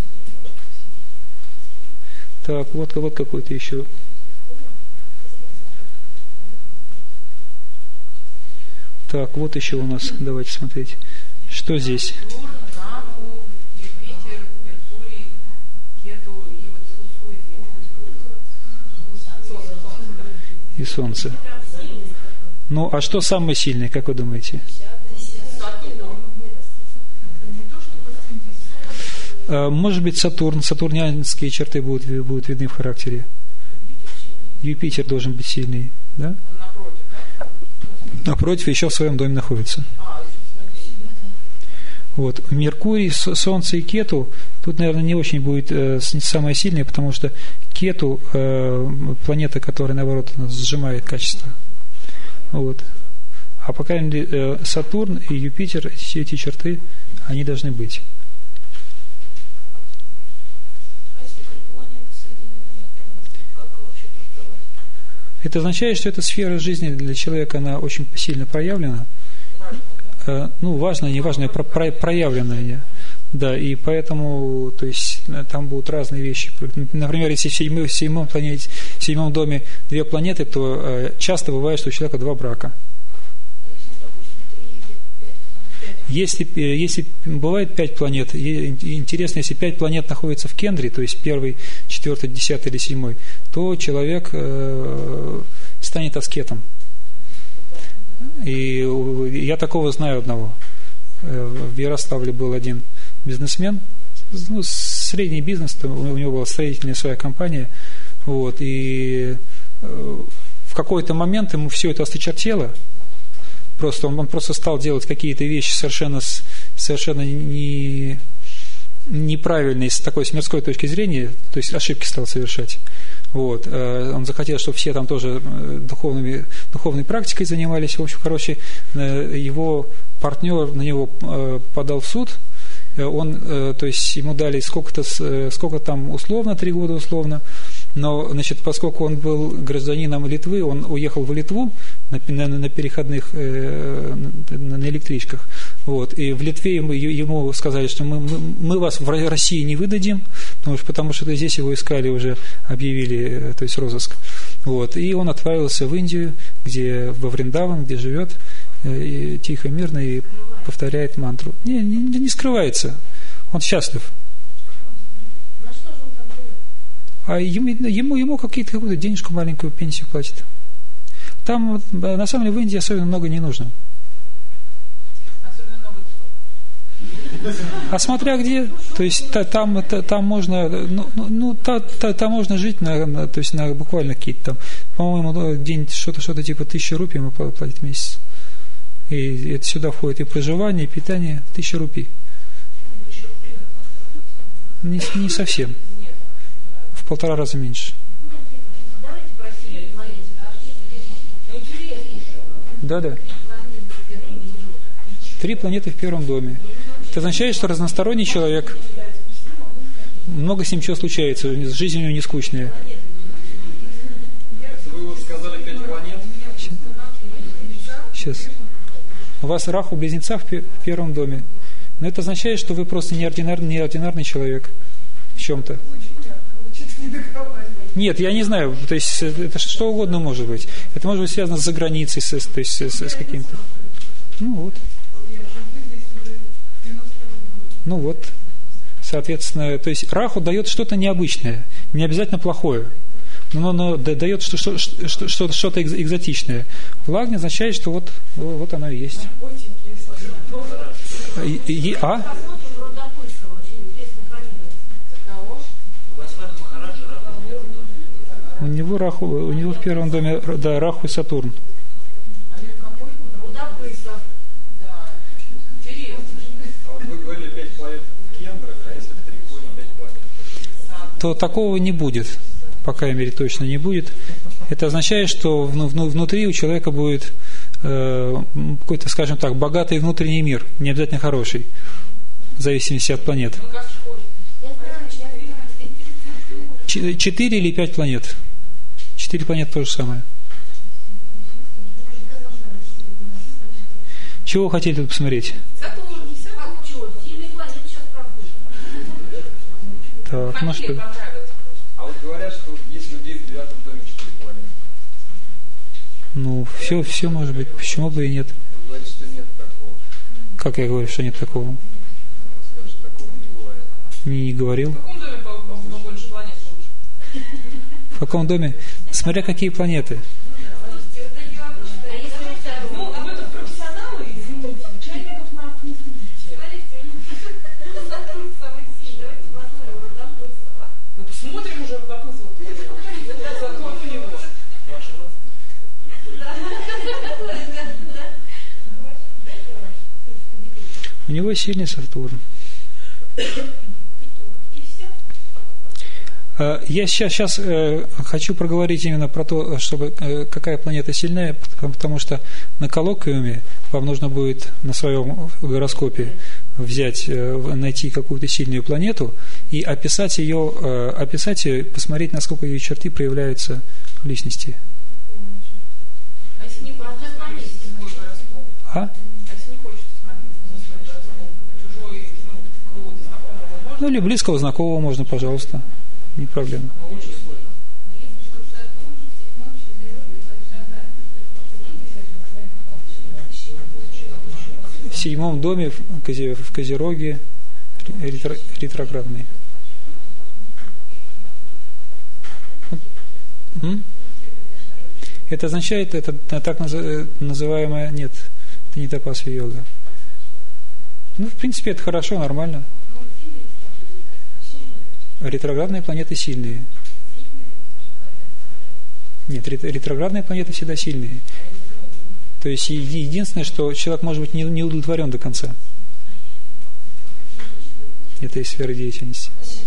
Так, вот, вот какой-то еще. Так, вот еще у нас, давайте смотреть. Что здесь? Сатурн, Раху, Юпитер, Меркурий, Кету и вот Солнце. И Солнце. Ну, а что самое сильное, как вы думаете? Может быть, Сатурн, сатурнианские черты будут, будут видны в характере. Юпитер должен быть сильный, да? Напротив, да? Напротив, еще в своем доме находится. Вот. Меркурий, Солнце и Кету, тут, наверное, не очень будет э, самое сильное, потому что Кету, э, планета, которая, наоборот, сжимает качество. Вот. А по крайней мере, э, Сатурн и Юпитер, все эти черты, они должны быть. Это означает, что эта сфера жизни для человека, она очень сильно проявлена. Э, ну, важная, неважная, про, про, проявленная. Да, и поэтому, то есть, там будут разные вещи. Например, если в седьмом, в седьмом, планете, в седьмом доме две планеты, то э, часто бывает, что у человека два брака. Если, если бывает пять планет, интересно, если пять планет находятся в кендре, то есть первый, четвертый, десятый или седьмой, то человек э, станет аскетом. И я такого знаю одного. В Ярославле был один бизнесмен, ну, средний бизнес, у него была строительная своя компания, вот, и в какой-то момент ему все это осточертело, просто он, он просто стал делать какие-то вещи совершенно, совершенно не, неправильные с такой с мирской точки зрения, то есть ошибки стал совершать. Вот. Он захотел, чтобы все там тоже духовными, духовной практикой занимались. В общем, короче, его партнер на него подал в суд. Он, то есть ему дали сколько-то, сколько там условно, три года условно. Но, значит, поскольку он был гражданином Литвы, он уехал в Литву на, на, на переходных, на, на электричках. Вот. И в Литве ему, ему сказали, что мы, мы, мы вас в России не выдадим, потому что, потому что здесь его искали, уже объявили, то есть розыск. Вот. И он отправился в Индию, где, во Вриндаван, где живет и тихо, мирно и повторяет мантру. Не, не, не скрывается. Он счастлив. А ему, ему, ему какие-то, какую-то денежку маленькую, пенсию платят. Там, на самом деле, в Индии особенно много не нужно. Особенно много. А смотря где, то есть та, там, та, там можно, ну, ну та, та, там можно жить на, на, то есть на буквально какие-то там, по-моему, день что-то, что-то типа тысячи рупий ему платят в месяц. И это сюда входит и проживание, и питание, тысяча рупий. Не, не совсем. В полтора раза меньше. Да, да. Три планеты в первом доме. Это означает, что разносторонний человек. Много с ним чего случается. Жизнь у него не скучная. Вы вот сказали пять планет. Сейчас. У вас Раху близнеца в первом доме. Но это означает, что вы просто неординарный, неординарный человек в чем-то. Нет, я не знаю, то есть это что угодно может быть. Это может быть связано с заграницей, с, то есть с, с каким-то. Ну вот. Ну вот. Соответственно, то есть Раху дает что-то необычное, не обязательно плохое, но, но дает что, что, что, что, что-то экзотичное. Лагни означает, что вот, вот оно и есть. И, и, а? У него Раху, у него в первом доме, да, Раху и Сатурн. А вот вы говорили пять планет в кендрах, а если в триконе пять планет? То такого не будет, по крайней мере, точно не будет. Это означает, что внутри у человека будет э, какой-то, скажем так, богатый внутренний мир, не обязательно хороший, в зависимости от планет. Четыре или пять планет? Четыре планеты то же самое. Чего хотели тут посмотреть? Так, ну что? А вот говорят, что есть людей в девятом доме четыре планеты. Ну, все, все может быть. Почему бы и нет? Вы говорите, что нет такого. Как я говорю, что нет такого? Ну, скажешь, такого не бывает. Не, не говорил. В каком доме побольше планет лучше? В каком доме? Смотря какие планеты. Ну, вы тут профессионалы, извините, чайников на не судите. Ну, посмотрим уже Родопылсова. Сатурн у него. У него сильный Сатурн. Я сейчас, сейчас э, хочу проговорить именно про то, чтобы э, какая планета сильная, потому что на коллоквиуме вам нужно будет на своем гороскопе взять, э, найти какую-то сильную планету и описать ее, э, описать ее, посмотреть, насколько ее черты проявляются в личности. А если не хочется смотреть свой гороскоп? А? А если не хочется смотреть на свой гороскоп? Чужой, ну, грудь. Ну, или близкого знакомого можно, пожалуйста. Не проблема. В седьмом доме в, Козе, в Козероге ретро, ретроградный. М? Это означает, это так называемая, нет, это не тапасва йога. Ну, в принципе, это хорошо, нормально. Ретроградные планеты сильные. Нет, ретроградные планеты всегда сильные. То есть единственное, что человек может быть не удовлетворен до конца этой сферы деятельности.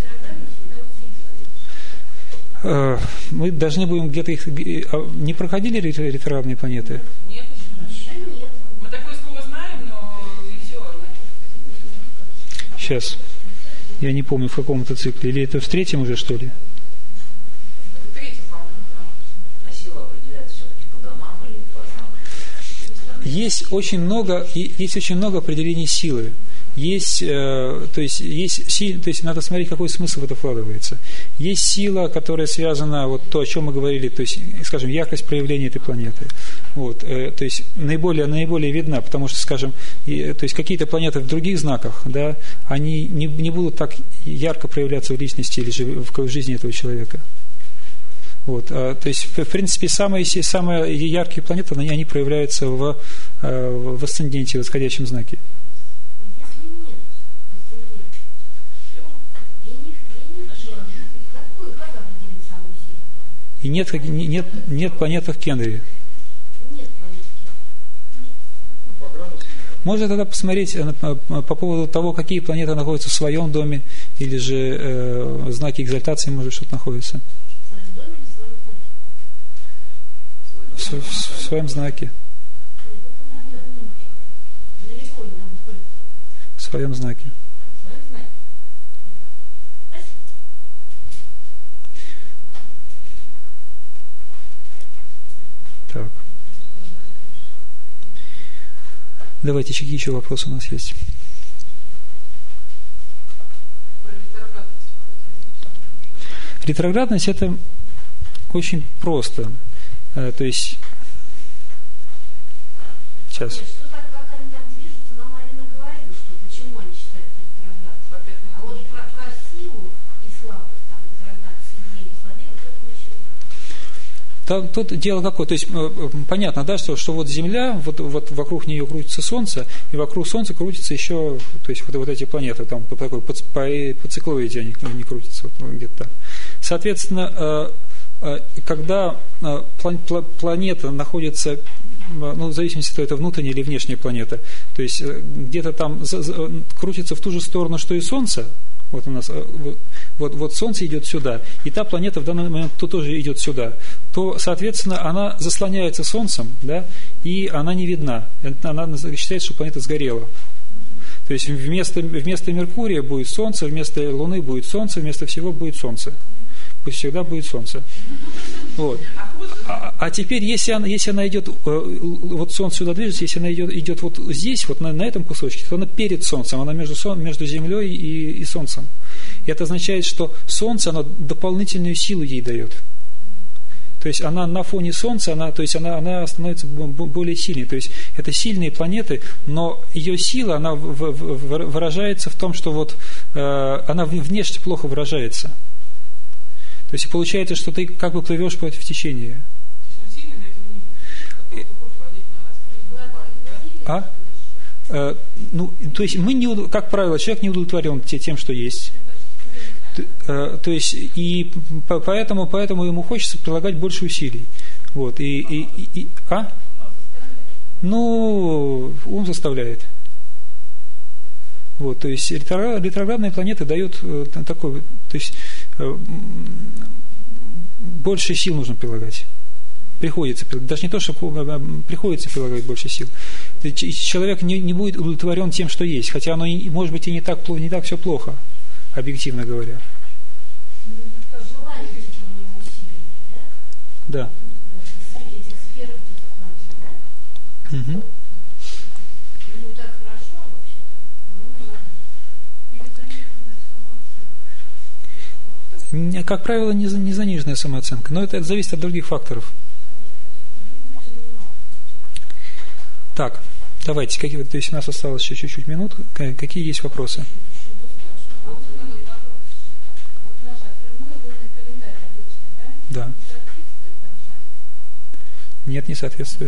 Мы должны будем где-то их... Не проходили ретроградные планеты? Нет, еще нет. Мы такое слово знаем, но и все. Сейчас. Я не помню, в каком это цикле. Или это в третьем уже, что ли? В третьем, по-моему, да. А сила определяется все-таки по домам или по знакам? Есть очень много, есть очень много определений силы. Есть, э, то есть, есть сила, то есть надо смотреть, какой смысл в это вкладывается. Есть сила, которая связана, вот то, о чем мы говорили, то есть, скажем, яркость проявления этой планеты. Вот, э, то есть наиболее, наиболее видна, потому что, скажем, и, то есть какие-то планеты в других знаках, да, они не, не будут так ярко проявляться в личности или же в, в жизни этого человека. Вот, а, то есть, в принципе, самые, самые яркие планеты, они, они проявляются в, в асценденте, в восходящем знаке. И нет, нет, нет планеты в Кендре. Можно тогда посмотреть по поводу того, какие планеты находятся в своем доме, или же э, знаки экзальтации, может, что-то находится. В, в, в своем знаке. В своем знаке. Так. Давайте, какие еще вопросы у нас есть? Ретроградность это очень просто. То есть сейчас. Так, тут дело какое, то есть понятно, да, что, что вот Земля, вот, вот вокруг нее крутится Солнце, и вокруг Солнца крутится еще, то есть вот, вот эти планеты, там по такой по, по, по циклоиде они, они крутятся, вот, где-то так. Соответственно, когда планета находится, ну, в зависимости от того, это внутренняя или внешняя планета, то есть где-то там крутится в ту же сторону, что и Солнце. Вот у нас, вот, вот Солнце идет сюда, и та планета в данный момент то тоже идет сюда, то, соответственно, она заслоняется Солнцем, да, и она не видна. Она считается, что планета сгорела. То есть вместо, вместо Меркурия будет Солнце, вместо Луны будет Солнце, вместо всего будет Солнце. Пусть всегда будет Солнце. Вот. А, а теперь, если она, если она идет, вот Солнце сюда движется, если она идет, идет вот здесь, вот на, на этом кусочке, то она перед Солнцем, она между, между Землей и, и Солнцем. И это означает, что Солнце, оно дополнительную силу ей дает. То есть она на фоне Солнца, она, то есть она, она становится более сильной. То есть это сильные планеты, но ее сила, она в, в, выражается в том, что вот э, она внешне плохо выражается. То есть получается, что ты как бы плывешь против течения. А? Э, ну, то есть мы не, как правило, человек не удовлетворен тем, что есть. Э, то есть и поэтому, поэтому ему хочется прилагать больше усилий. Вот, и, и, и, и, а? Ну, ум заставляет. Вот, то есть ретроградные планеты дают э, такой, то есть э, больше сил нужно прилагать. Приходится, даже не то, что приходится прилагать больше сил. Человек не, не будет удовлетворен тем, что есть, хотя оно, может быть, и не так, не так все плохо, объективно говоря. Да. Угу. как правило, не, не заниженная самооценка, но это, это зависит от других факторов. Так, давайте, какие, то есть у нас осталось еще чуть-чуть минут, какие есть вопросы? Да. Нет, не соответствует.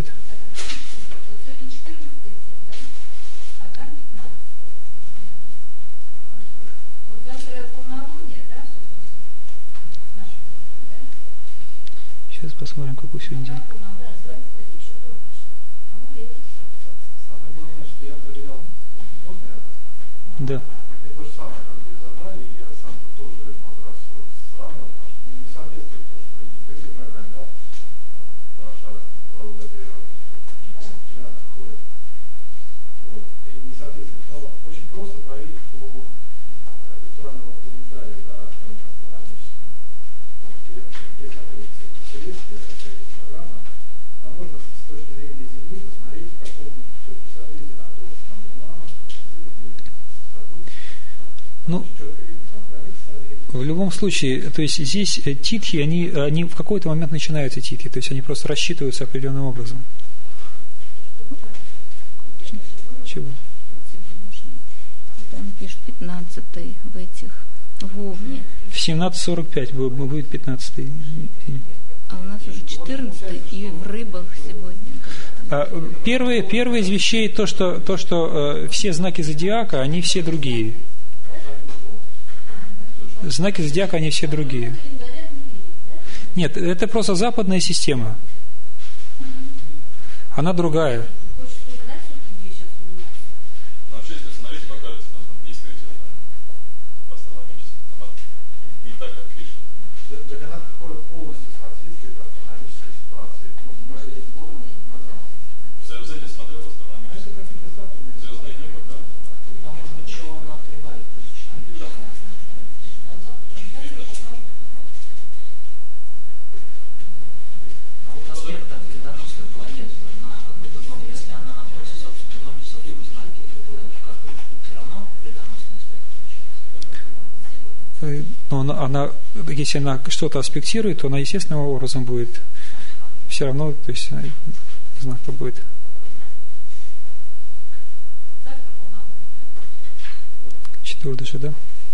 Сейчас посмотрим, какой сегодня день. Самое главное, что я проверял, можно я расскажу? Да. Это то же самое, как вы задали, я сам тоже много раз сравнивал, потому что не соответствует то, что в этой программе, да, ваша в этой чемпионат ходит. Вот. И не соответствует. Но очень просто проверить по виртуальному планетарию, да, астрономическому. Есть такой советская такая программа, а можно с точки зрения Земли посмотреть, в каком все-таки созвездии находится там Луна, Сатурн. Ну, в любом случае, то есть здесь титхи, они, они в какой-то момент начинаются титхи, то есть они просто рассчитываются определенным образом. Чего? Там пишет пятнадцатый в этих, в Овне. В семнадцать сорок пять будет пятнадцатый день. А у нас уже четырнадцатый и в Рыбах сегодня. Первое, первое из вещей, то, что, то, что э, все знаки зодиака, они все другие. Знаки зодиака, они все другие. Нет, это просто западная система. Она другая. Вообще, если смотреть, покажется, там действительно астрономически. Она не так, как пишет. Джаганнат Хора полностью соответствует астрономической ситуации. Можно проверить по программам. В Зете смотрел астрономически? Это какие-то западные. Звездное небо, да. Там можно чего она прибавить, то есть Видно, что а вот аспект от вредоносных планет на какой-то дом, если она находится в собственном доме, в собственном знаке, это как все равно вредоносный аспект получается? Но она, она, если она что-то аспектирует, то она естественным образом будет все равно, то есть знак-то будет. Четвертый же, да?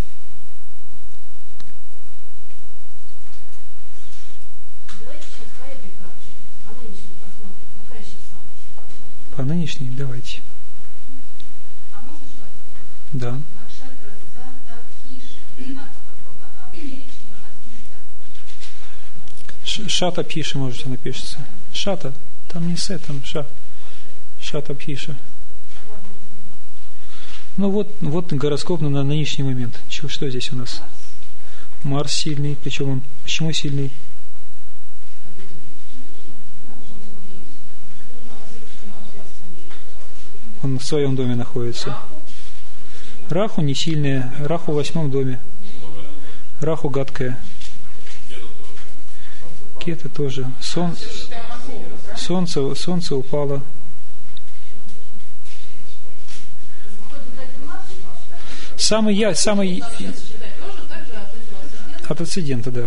Давайте сейчас по этой карте, по нынешней посмотрим, какая сейчас самая. По нынешней, давайте. А можно сказать? Да. Накшатра Сатакхиши, двенадцатого круга, а в перечне у нас не так. Ш- Шата Пиши, можете напишется. Шата, там не Се, там Ша. Шата Пиши. Ну вот, вот гороскоп на, на нынешний момент. Чего, что здесь у нас? Марс сильный, причем он, почему сильный? Он в своем доме находится. Раху не сильная, Раху в восьмом доме. Раху гадкая. Кета тоже. Сон, солнце, солнце упало. Самый я, самый от асцендента, да.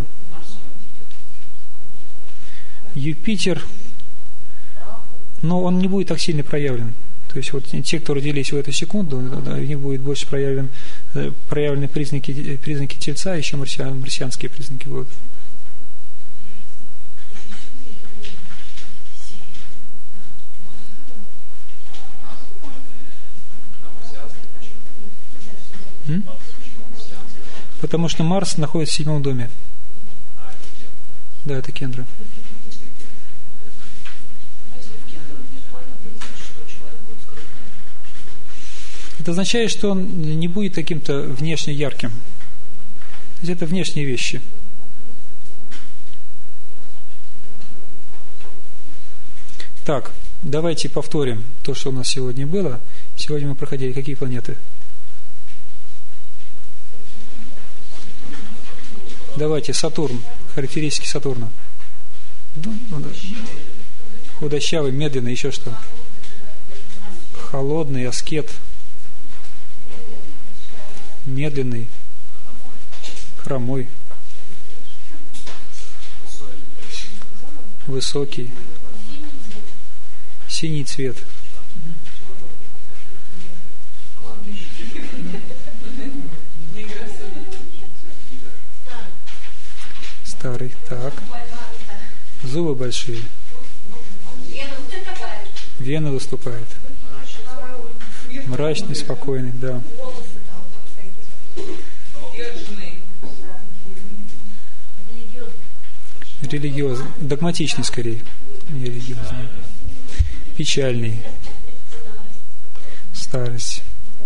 Юпитер, но он не будет так сильно проявлен. То есть вот те, кто родились в эту секунду, у них будет больше проявлен, проявлены признаки, признаки Тельца, еще марсиан, марсианские признаки будут. М? Потому что Марс находится в седьмом доме. Да, это Кендра. А если в Кендре нет планеты, это значит, что человек будет скрытным? Это означает, что он не будет каким-то внешне ярким. То есть это внешние вещи. Так, давайте повторим то, что у нас сегодня было. Сегодня мы проходили какие планеты? Давайте, Сатурн, характеристики Сатурна. Худощавый, медленный, еще что? Холодный, аскет. Медленный, хромой. Высокий. Синий цвет. Старый. Так. Зубы большие. Вена выступает. Мрачный, спокойный, да. Религиозный. Догматичный скорее. Не религиозный. Печальный. Старость.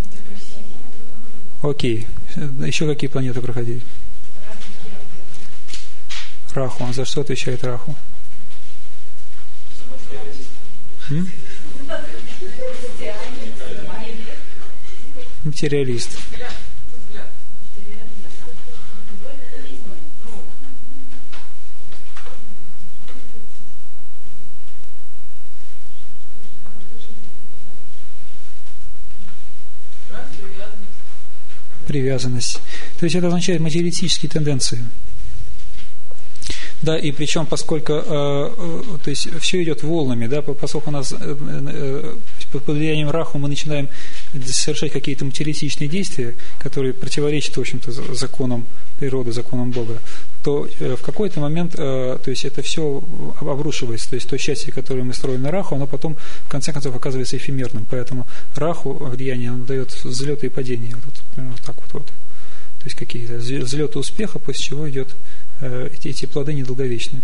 Окей. Еще какие планеты проходили? Раху. За что отвечает Раху? М? Материалист. Привязанность. То есть это означает материалистические тенденции. Да, и причем, поскольку э, э, то есть все идет волнами, да, поскольку у нас э, э, под влиянием Раху мы начинаем совершать какие-то материалистичные действия, которые противоречат, в общем-то, законам природы, законам Бога, то э, в какой-то момент э, то есть это все обрушивается. То есть то счастье, которое мы строим на Раху, оно потом, в конце концов, оказывается эфемерным. Поэтому Раху влияние оно дает взлеты и падения. Вот, примерно вот так вот, вот. То есть какие-то взлеты успеха, после чего идет Эти, эти плоды недолговечны.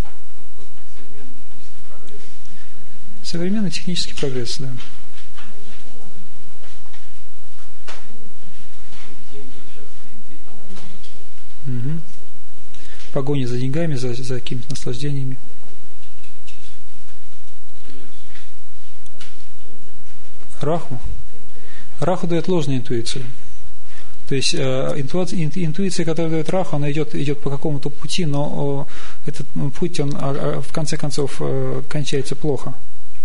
Современный технический прогресс, да. Угу. Погоня за деньгами, за, за какими-то наслаждениями. Раху. Раху дает ложную интуицию. То есть э, интуиция, интуиция, которая дает Раху, она идет, идет по какому-то пути, но э, этот путь, он э, в конце концов э, кончается плохо.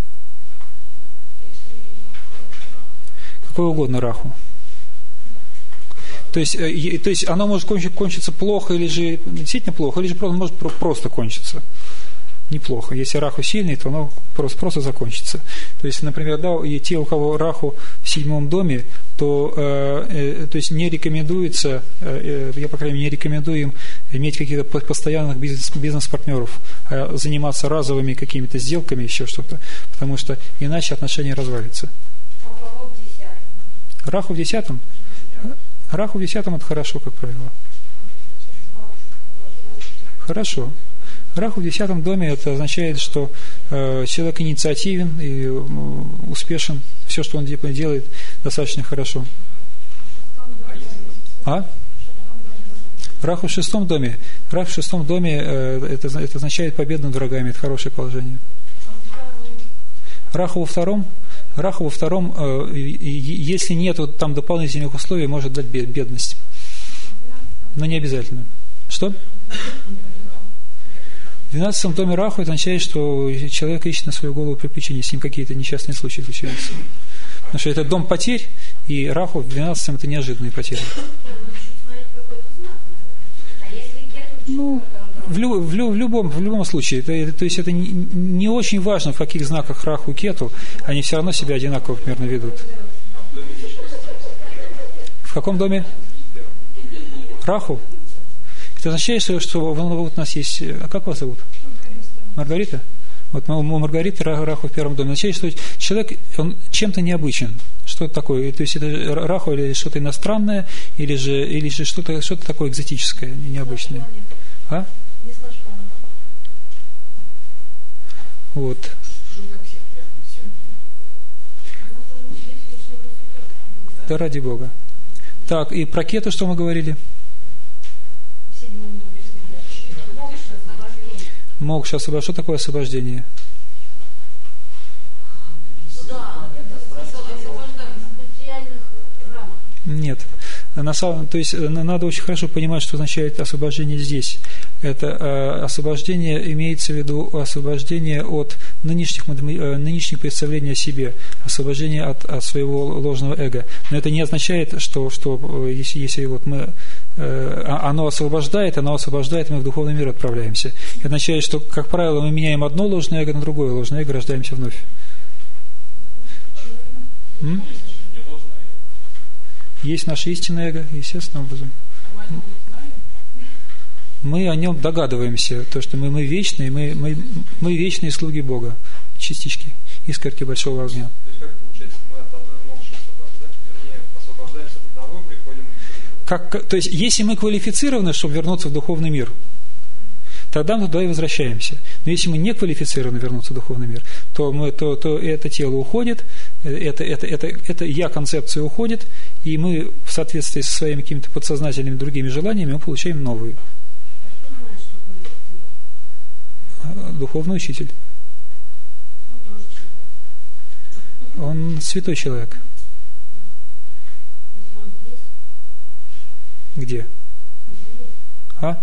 Какой угодно Раху. То есть, э, то есть оно может кончиться, кончиться плохо, или же действительно плохо, или же просто, может просто кончиться неплохо. Если Раху сильный, то оно просто, просто закончится. То есть, например, да, и те, у кого Раху в седьмом доме, то, э, э, то есть не рекомендуется, э, я, по крайней мере, не рекомендую им иметь каких-то постоянных бизнес, бизнес-партнеров, а заниматься разовыми какими-то сделками, еще что-то, потому что иначе отношения развалятся. Раху в десятом? Раху в десятом это хорошо, как правило. Хорошо. Раху в десятом доме это означает, что э, человек инициативен и э, успешен. Все, что он делает, достаточно хорошо. А? Раху в шестом доме. Раху в шестом доме э, это, это означает победу над врагами. Это хорошее положение. Раху во втором. Раху во втором, э, если нет вот, там дополнительных условий, может дать бедность. Но не обязательно. Что? В двенадцатом доме Раху это означает, что человек ищет на свою голову приключения, с ним какие-то несчастные случаи случаются. Потому что это дом потерь, и Раху в двенадцатом это неожиданные потери. Ну, в, лю, в, лю, в, любом, в любом случае, это, то есть это не, не очень важно, в каких знаках Раху и Кету, они все равно себя одинаково примерно ведут. В каком доме? Раху? Это означает, что, что вот у нас есть... А как вас зовут? Маргарита? Вот у Маргариты Раху в первом доме. Означает, что человек, он чем-то необычен. Что это такое? То есть это Раху или что-то иностранное, или же, или же что-то, что-то такое экзотическое, необычное. А? Вот. Да ради Бога. Так, и про Кету что мы говорили? Мокша, освобождение. Что такое освобождение? Нет. На самом, то есть надо очень хорошо понимать, что означает освобождение здесь. Это э, освобождение имеется в виду освобождение от нынешних, э, нынешних представлений о себе, освобождение от, от своего ложного эго. Но это не означает, что, что если, если вот мы оно освобождает, оно освобождает, и мы в духовный мир отправляемся. Это означает, что, как правило, мы меняем одно ложное эго на другое ложное эго, рождаемся вновь. М? Есть наше истинное эго, естественным образом. Мы о нем догадываемся, то, что мы, мы вечные, мы, мы, мы вечные слуги Бога, частички, искорки большого огня. То есть как получается, мы от одной мокши освобождаемся, вернее, освобождаемся от одного и приходим к другому? Как, то есть, если мы квалифицированы, чтобы вернуться в духовный мир, тогда мы туда и возвращаемся. Но если мы не квалифицированы вернуться в духовный мир, то, мы, то, то это тело уходит, это, это, это, это я-концепция уходит, и мы в соответствии со своими какими-то подсознательными другими желаниями мы получаем новые. Духовный учитель. Он святой человек. Где? А?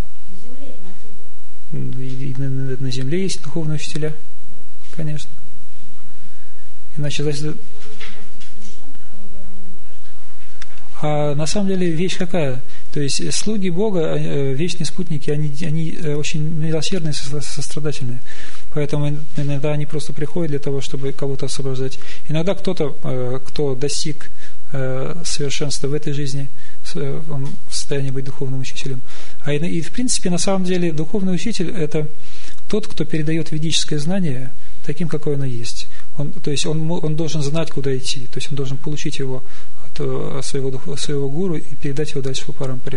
На земле есть духовные учителя. Конечно. Иначе, значит... А на самом деле вещь какая? То есть слуги Бога, вечные спутники, они, они очень милосердные, сострадательные. Поэтому иногда они просто приходят для того, чтобы кого-то освобождать. Иногда кто-то, кто достиг совершенства в этой жизни, он в состоянии быть духовным учителем. А и, и в принципе, на самом деле, духовный учитель – это тот, кто передает ведическое знание таким, какое оно есть. Он, то есть он, он должен знать, куда идти. То есть он должен получить его от своего, своего гуру и передать его дальше по парампаре.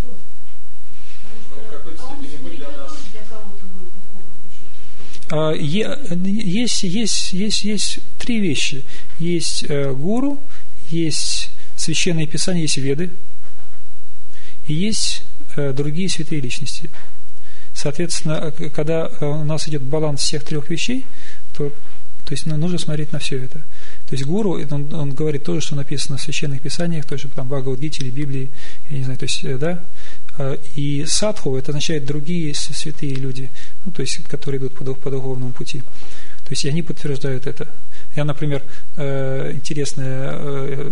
Есть, есть, есть, есть три вещи. Есть гуру, есть священные писания, есть веды, и есть другие святые личности. Соответственно, когда у нас идет баланс всех трех вещей, то, то есть нужно смотреть на все это. То есть гуру, он, он говорит то же, что написано в священных писаниях, тоже там Бхагавад-гите или Библии, я не знаю, то есть, да. И садху, это означает другие святые люди, ну, то есть, которые идут по, по духовному пути. То есть, и они подтверждают это. Я, например, интересное,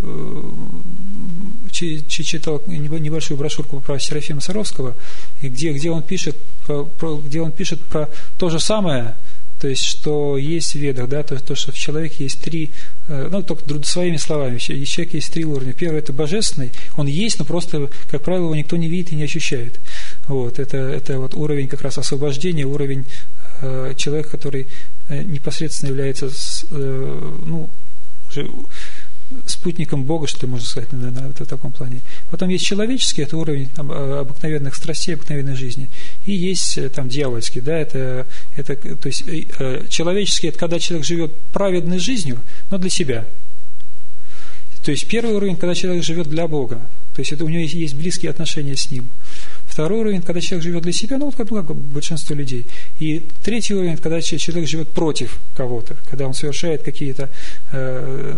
читал небольшую брошюрку про Серафима Саровского, где, где, он пишет, где он пишет про то же самое, то есть, что есть в ведах, да, то, то, что в человеке есть три, ну, только своими словами, в человеке есть три уровня. Первый – это божественный, он есть, но просто, как правило, его никто не видит и не ощущает. Вот, это, это вот уровень как раз освобождения, уровень э, человека, который э, непосредственно является, с, э, ну, уже спутником Бога, что ли, можно сказать, наверное, в таком плане. Потом есть человеческий, это уровень обыкновенных страстей, обыкновенной жизни. И есть там дьявольский, да, это, это то есть человеческий, это когда человек живет праведной жизнью, но для себя. То есть первый уровень, когда человек живет для Бога, то есть это у него есть, есть близкие отношения с Ним. Второй уровень, когда человек живет для себя, ну вот как, ну, как большинство людей. И третий уровень, когда человек живет против кого-то, когда он совершает какие-то э,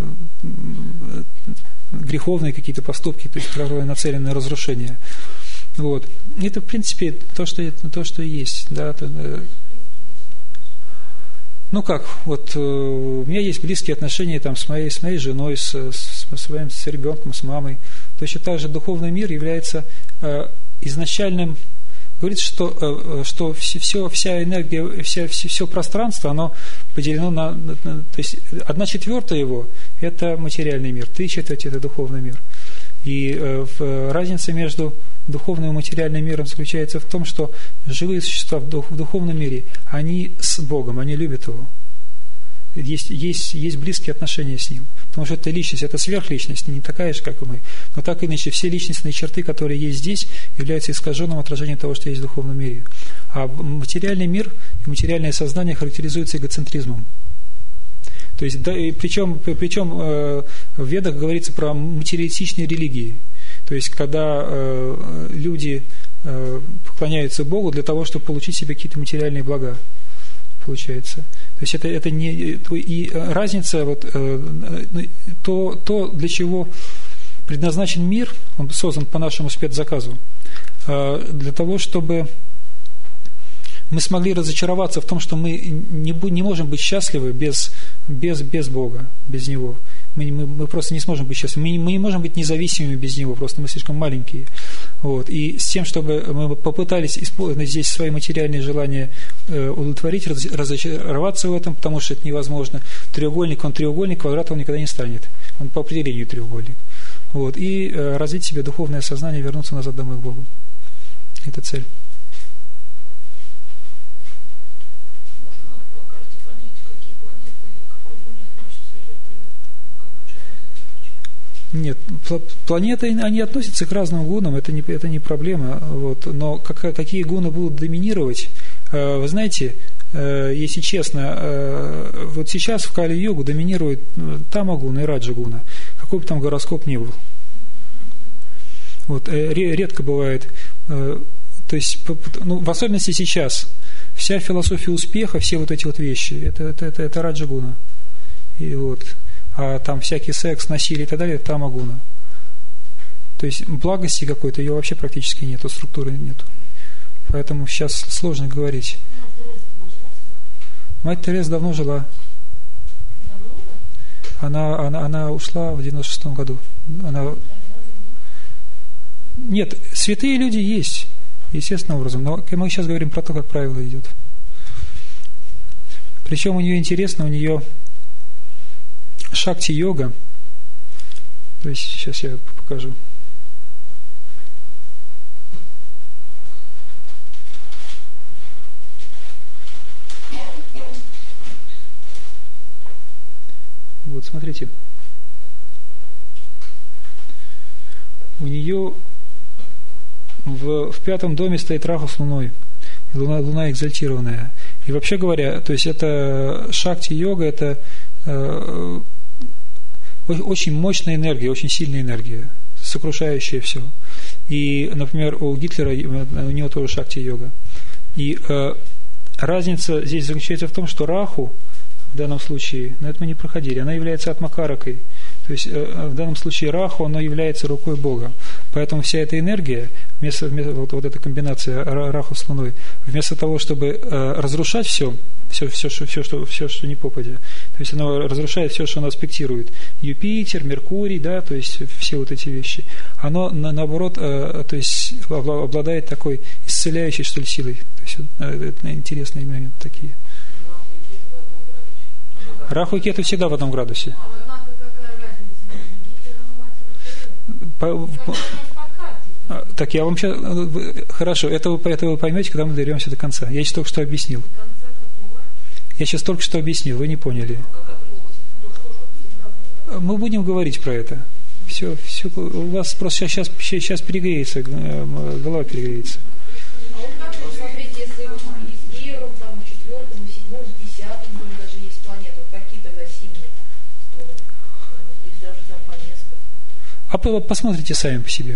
греховные какие-то поступки, то есть которые нацелены на разрушение. Вот. Это, в принципе, то, что, то, что есть. Да, то, э, ну как, вот э, у меня есть близкие отношения там, с, моей, с моей женой, с, с, с, своим, с ребенком, с мамой. Точно так же духовный мир является э, изначальным, говорится, что, что все, вся энергия, вся, все, все пространство, оно поделено на, на, на, то есть одна четвертая его – это материальный мир, три четверти – это духовный мир. И э, разница между духовным и материальным миром заключается в том, что живые существа в, дух, в духовном мире, они с Богом, они любят Его. Есть, есть, есть близкие отношения с Ним. Потому что это личность, это сверхличность, не такая же, как и мы. Но так или иначе, все личностные черты, которые есть здесь, являются искаженным отражением того, что есть в духовном мире. А материальный мир и материальное сознание характеризуются эгоцентризмом. То есть, да, и причем, причем э, в Ведах говорится про материалистичные религии. То есть, когда э, люди э, поклоняются Богу для того, чтобы получить себе какие-то материальные блага. Получается. То есть это, это не и разница вот то, то, для чего предназначен мир, он создан по нашему спецзаказу, для того, чтобы мы смогли разочароваться в том, что мы не, не можем быть счастливы без, без, без Бога, без Него. Мы, мы, мы просто не сможем быть счастливы. Мы, мы не можем быть независимыми без Него, просто мы слишком маленькие. Вот. И с тем, чтобы мы попытались использовать здесь свои материальные желания э, удовлетворить, раз, разочароваться в этом, потому что это невозможно. Треугольник, он треугольник, квадрат он никогда не станет. Он по определению треугольник. Вот. И э, развить в себе духовное сознание, вернуться назад домой к Богу. Это цель. Нет, планеты, они относятся к разным гунам, это не, это не проблема. Вот. Но как, какие гуны будут доминировать, э, вы знаете, э, если честно, э, вот сейчас в Кали-югу доминирует Тама-гуна и Раджа-гуна, какой бы там гороскоп ни был. Вот, э, редко бывает, э, то есть, ну, в особенности сейчас, вся философия успеха, все вот эти вот вещи, это, это, это, это Раджа-гуна. И вот... А там всякий секс, насилие и так далее, это Тама-гуна. То есть благости какой-то, ее вообще практически нету, структуры нету. Поэтому сейчас сложно говорить. Мать Тереза давно жила. Она, она, она ушла в девяносто шестом году. Она... Нет, святые люди есть, естественным образом. Но мы сейчас говорим про то, как правило идет. Причем у нее интересно, у нее шакти-йога. То есть, сейчас я покажу. Вот, смотрите. У нее в, в пятом доме стоит Раху с Луной. Луна, Луна экзальтированная. И вообще говоря, то есть это шакти-йога, это э, очень мощная энергия, очень сильная энергия, сокрушающая все. И, например, у Гитлера, у него тоже шакти-йога. И э, разница здесь заключается в том, что Раху в данном случае, но это мы не проходили, она является атмакаракой. То есть э, в данном случае Раху, она является рукой Бога. Поэтому вся эта энергия, вместо, вместо вот, вот эта комбинация Раху с Луной, вместо того, чтобы э, разрушать все, все, все, все, все, что, все, что не попадя, то есть она разрушает все, что она аспектирует. Юпитер, Меркурий, да, то есть все вот эти вещи. Оно на, наоборот, э, то есть обладает такой исцеляющей, что ли, силой. То есть э, это интересные моменты такие. Раху и Кету всегда в одном градусе. По, по, так я вам сейчас... Хорошо, это вы, это вы поймете, когда мы доберемся до конца. Я сейчас только что объяснил. Я сейчас только что объяснил, вы не поняли. Мы будем говорить про это. Все, все, у вас просто сейчас, сейчас, сейчас перегреется, голова перегреется. А вот как вы смотрите, если в первом, там, в четвертом, в седьмом, в десятом доме даже есть планеты, вот какие тогда сильные стороны? Если даже там по несколько. А вы посмотрите сами по себе.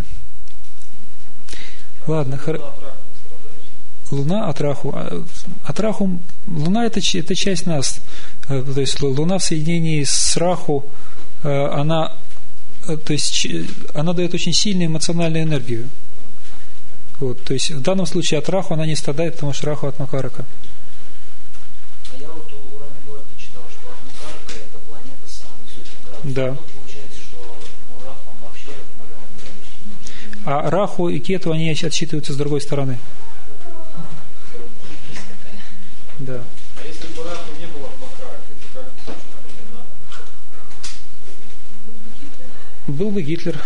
Ладно, хорошо. Луна от Раху. От Раху, Луна это, это часть нас. То есть Луна в соединении с Раху, она, то есть, она дает очень сильную эмоциональную энергию. Вот, то есть в данном случае от Раху она не страдает, потому что Раху от Макарака. А я вот у Рами Гуарта читал, что от Макарака это планета с самым высоким градусом. Да. Получается, что ну, Раху он вообще в нулевом градусе. А Раху и Кету, они отсчитываются с другой стороны. Да. А если бы Раху не было в Макараке, то как бы да? Был бы Гитлер.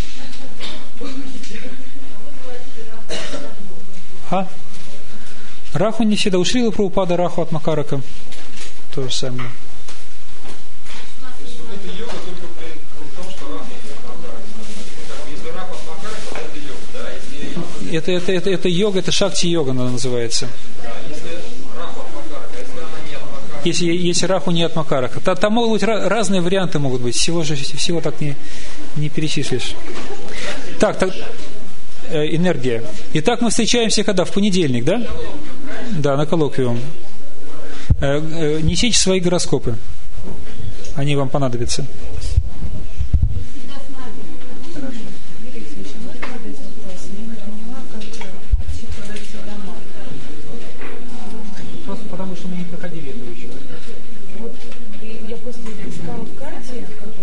А? Раху не всегда. У Шрилы Прабхупады Раху от Макарака. То же самое. То есть вот это йога только при, при том, что Раху от Макарака. Если Раху от Макарака, то это йога, да? Если... Это, это, это, это йога, это шакти-йога она называется. Да, если Раху от Макарака, если она не от Макарака. Если, если Раху не от Макарака. Там, там могут быть разные варианты могут быть. Всего же всего так не, не перечислишь. Так, так. Энергия. Итак, мы встречаемся когда? В понедельник, да? Да, на коллоквиум. Несите свои гороскопы. Они вам понадобятся.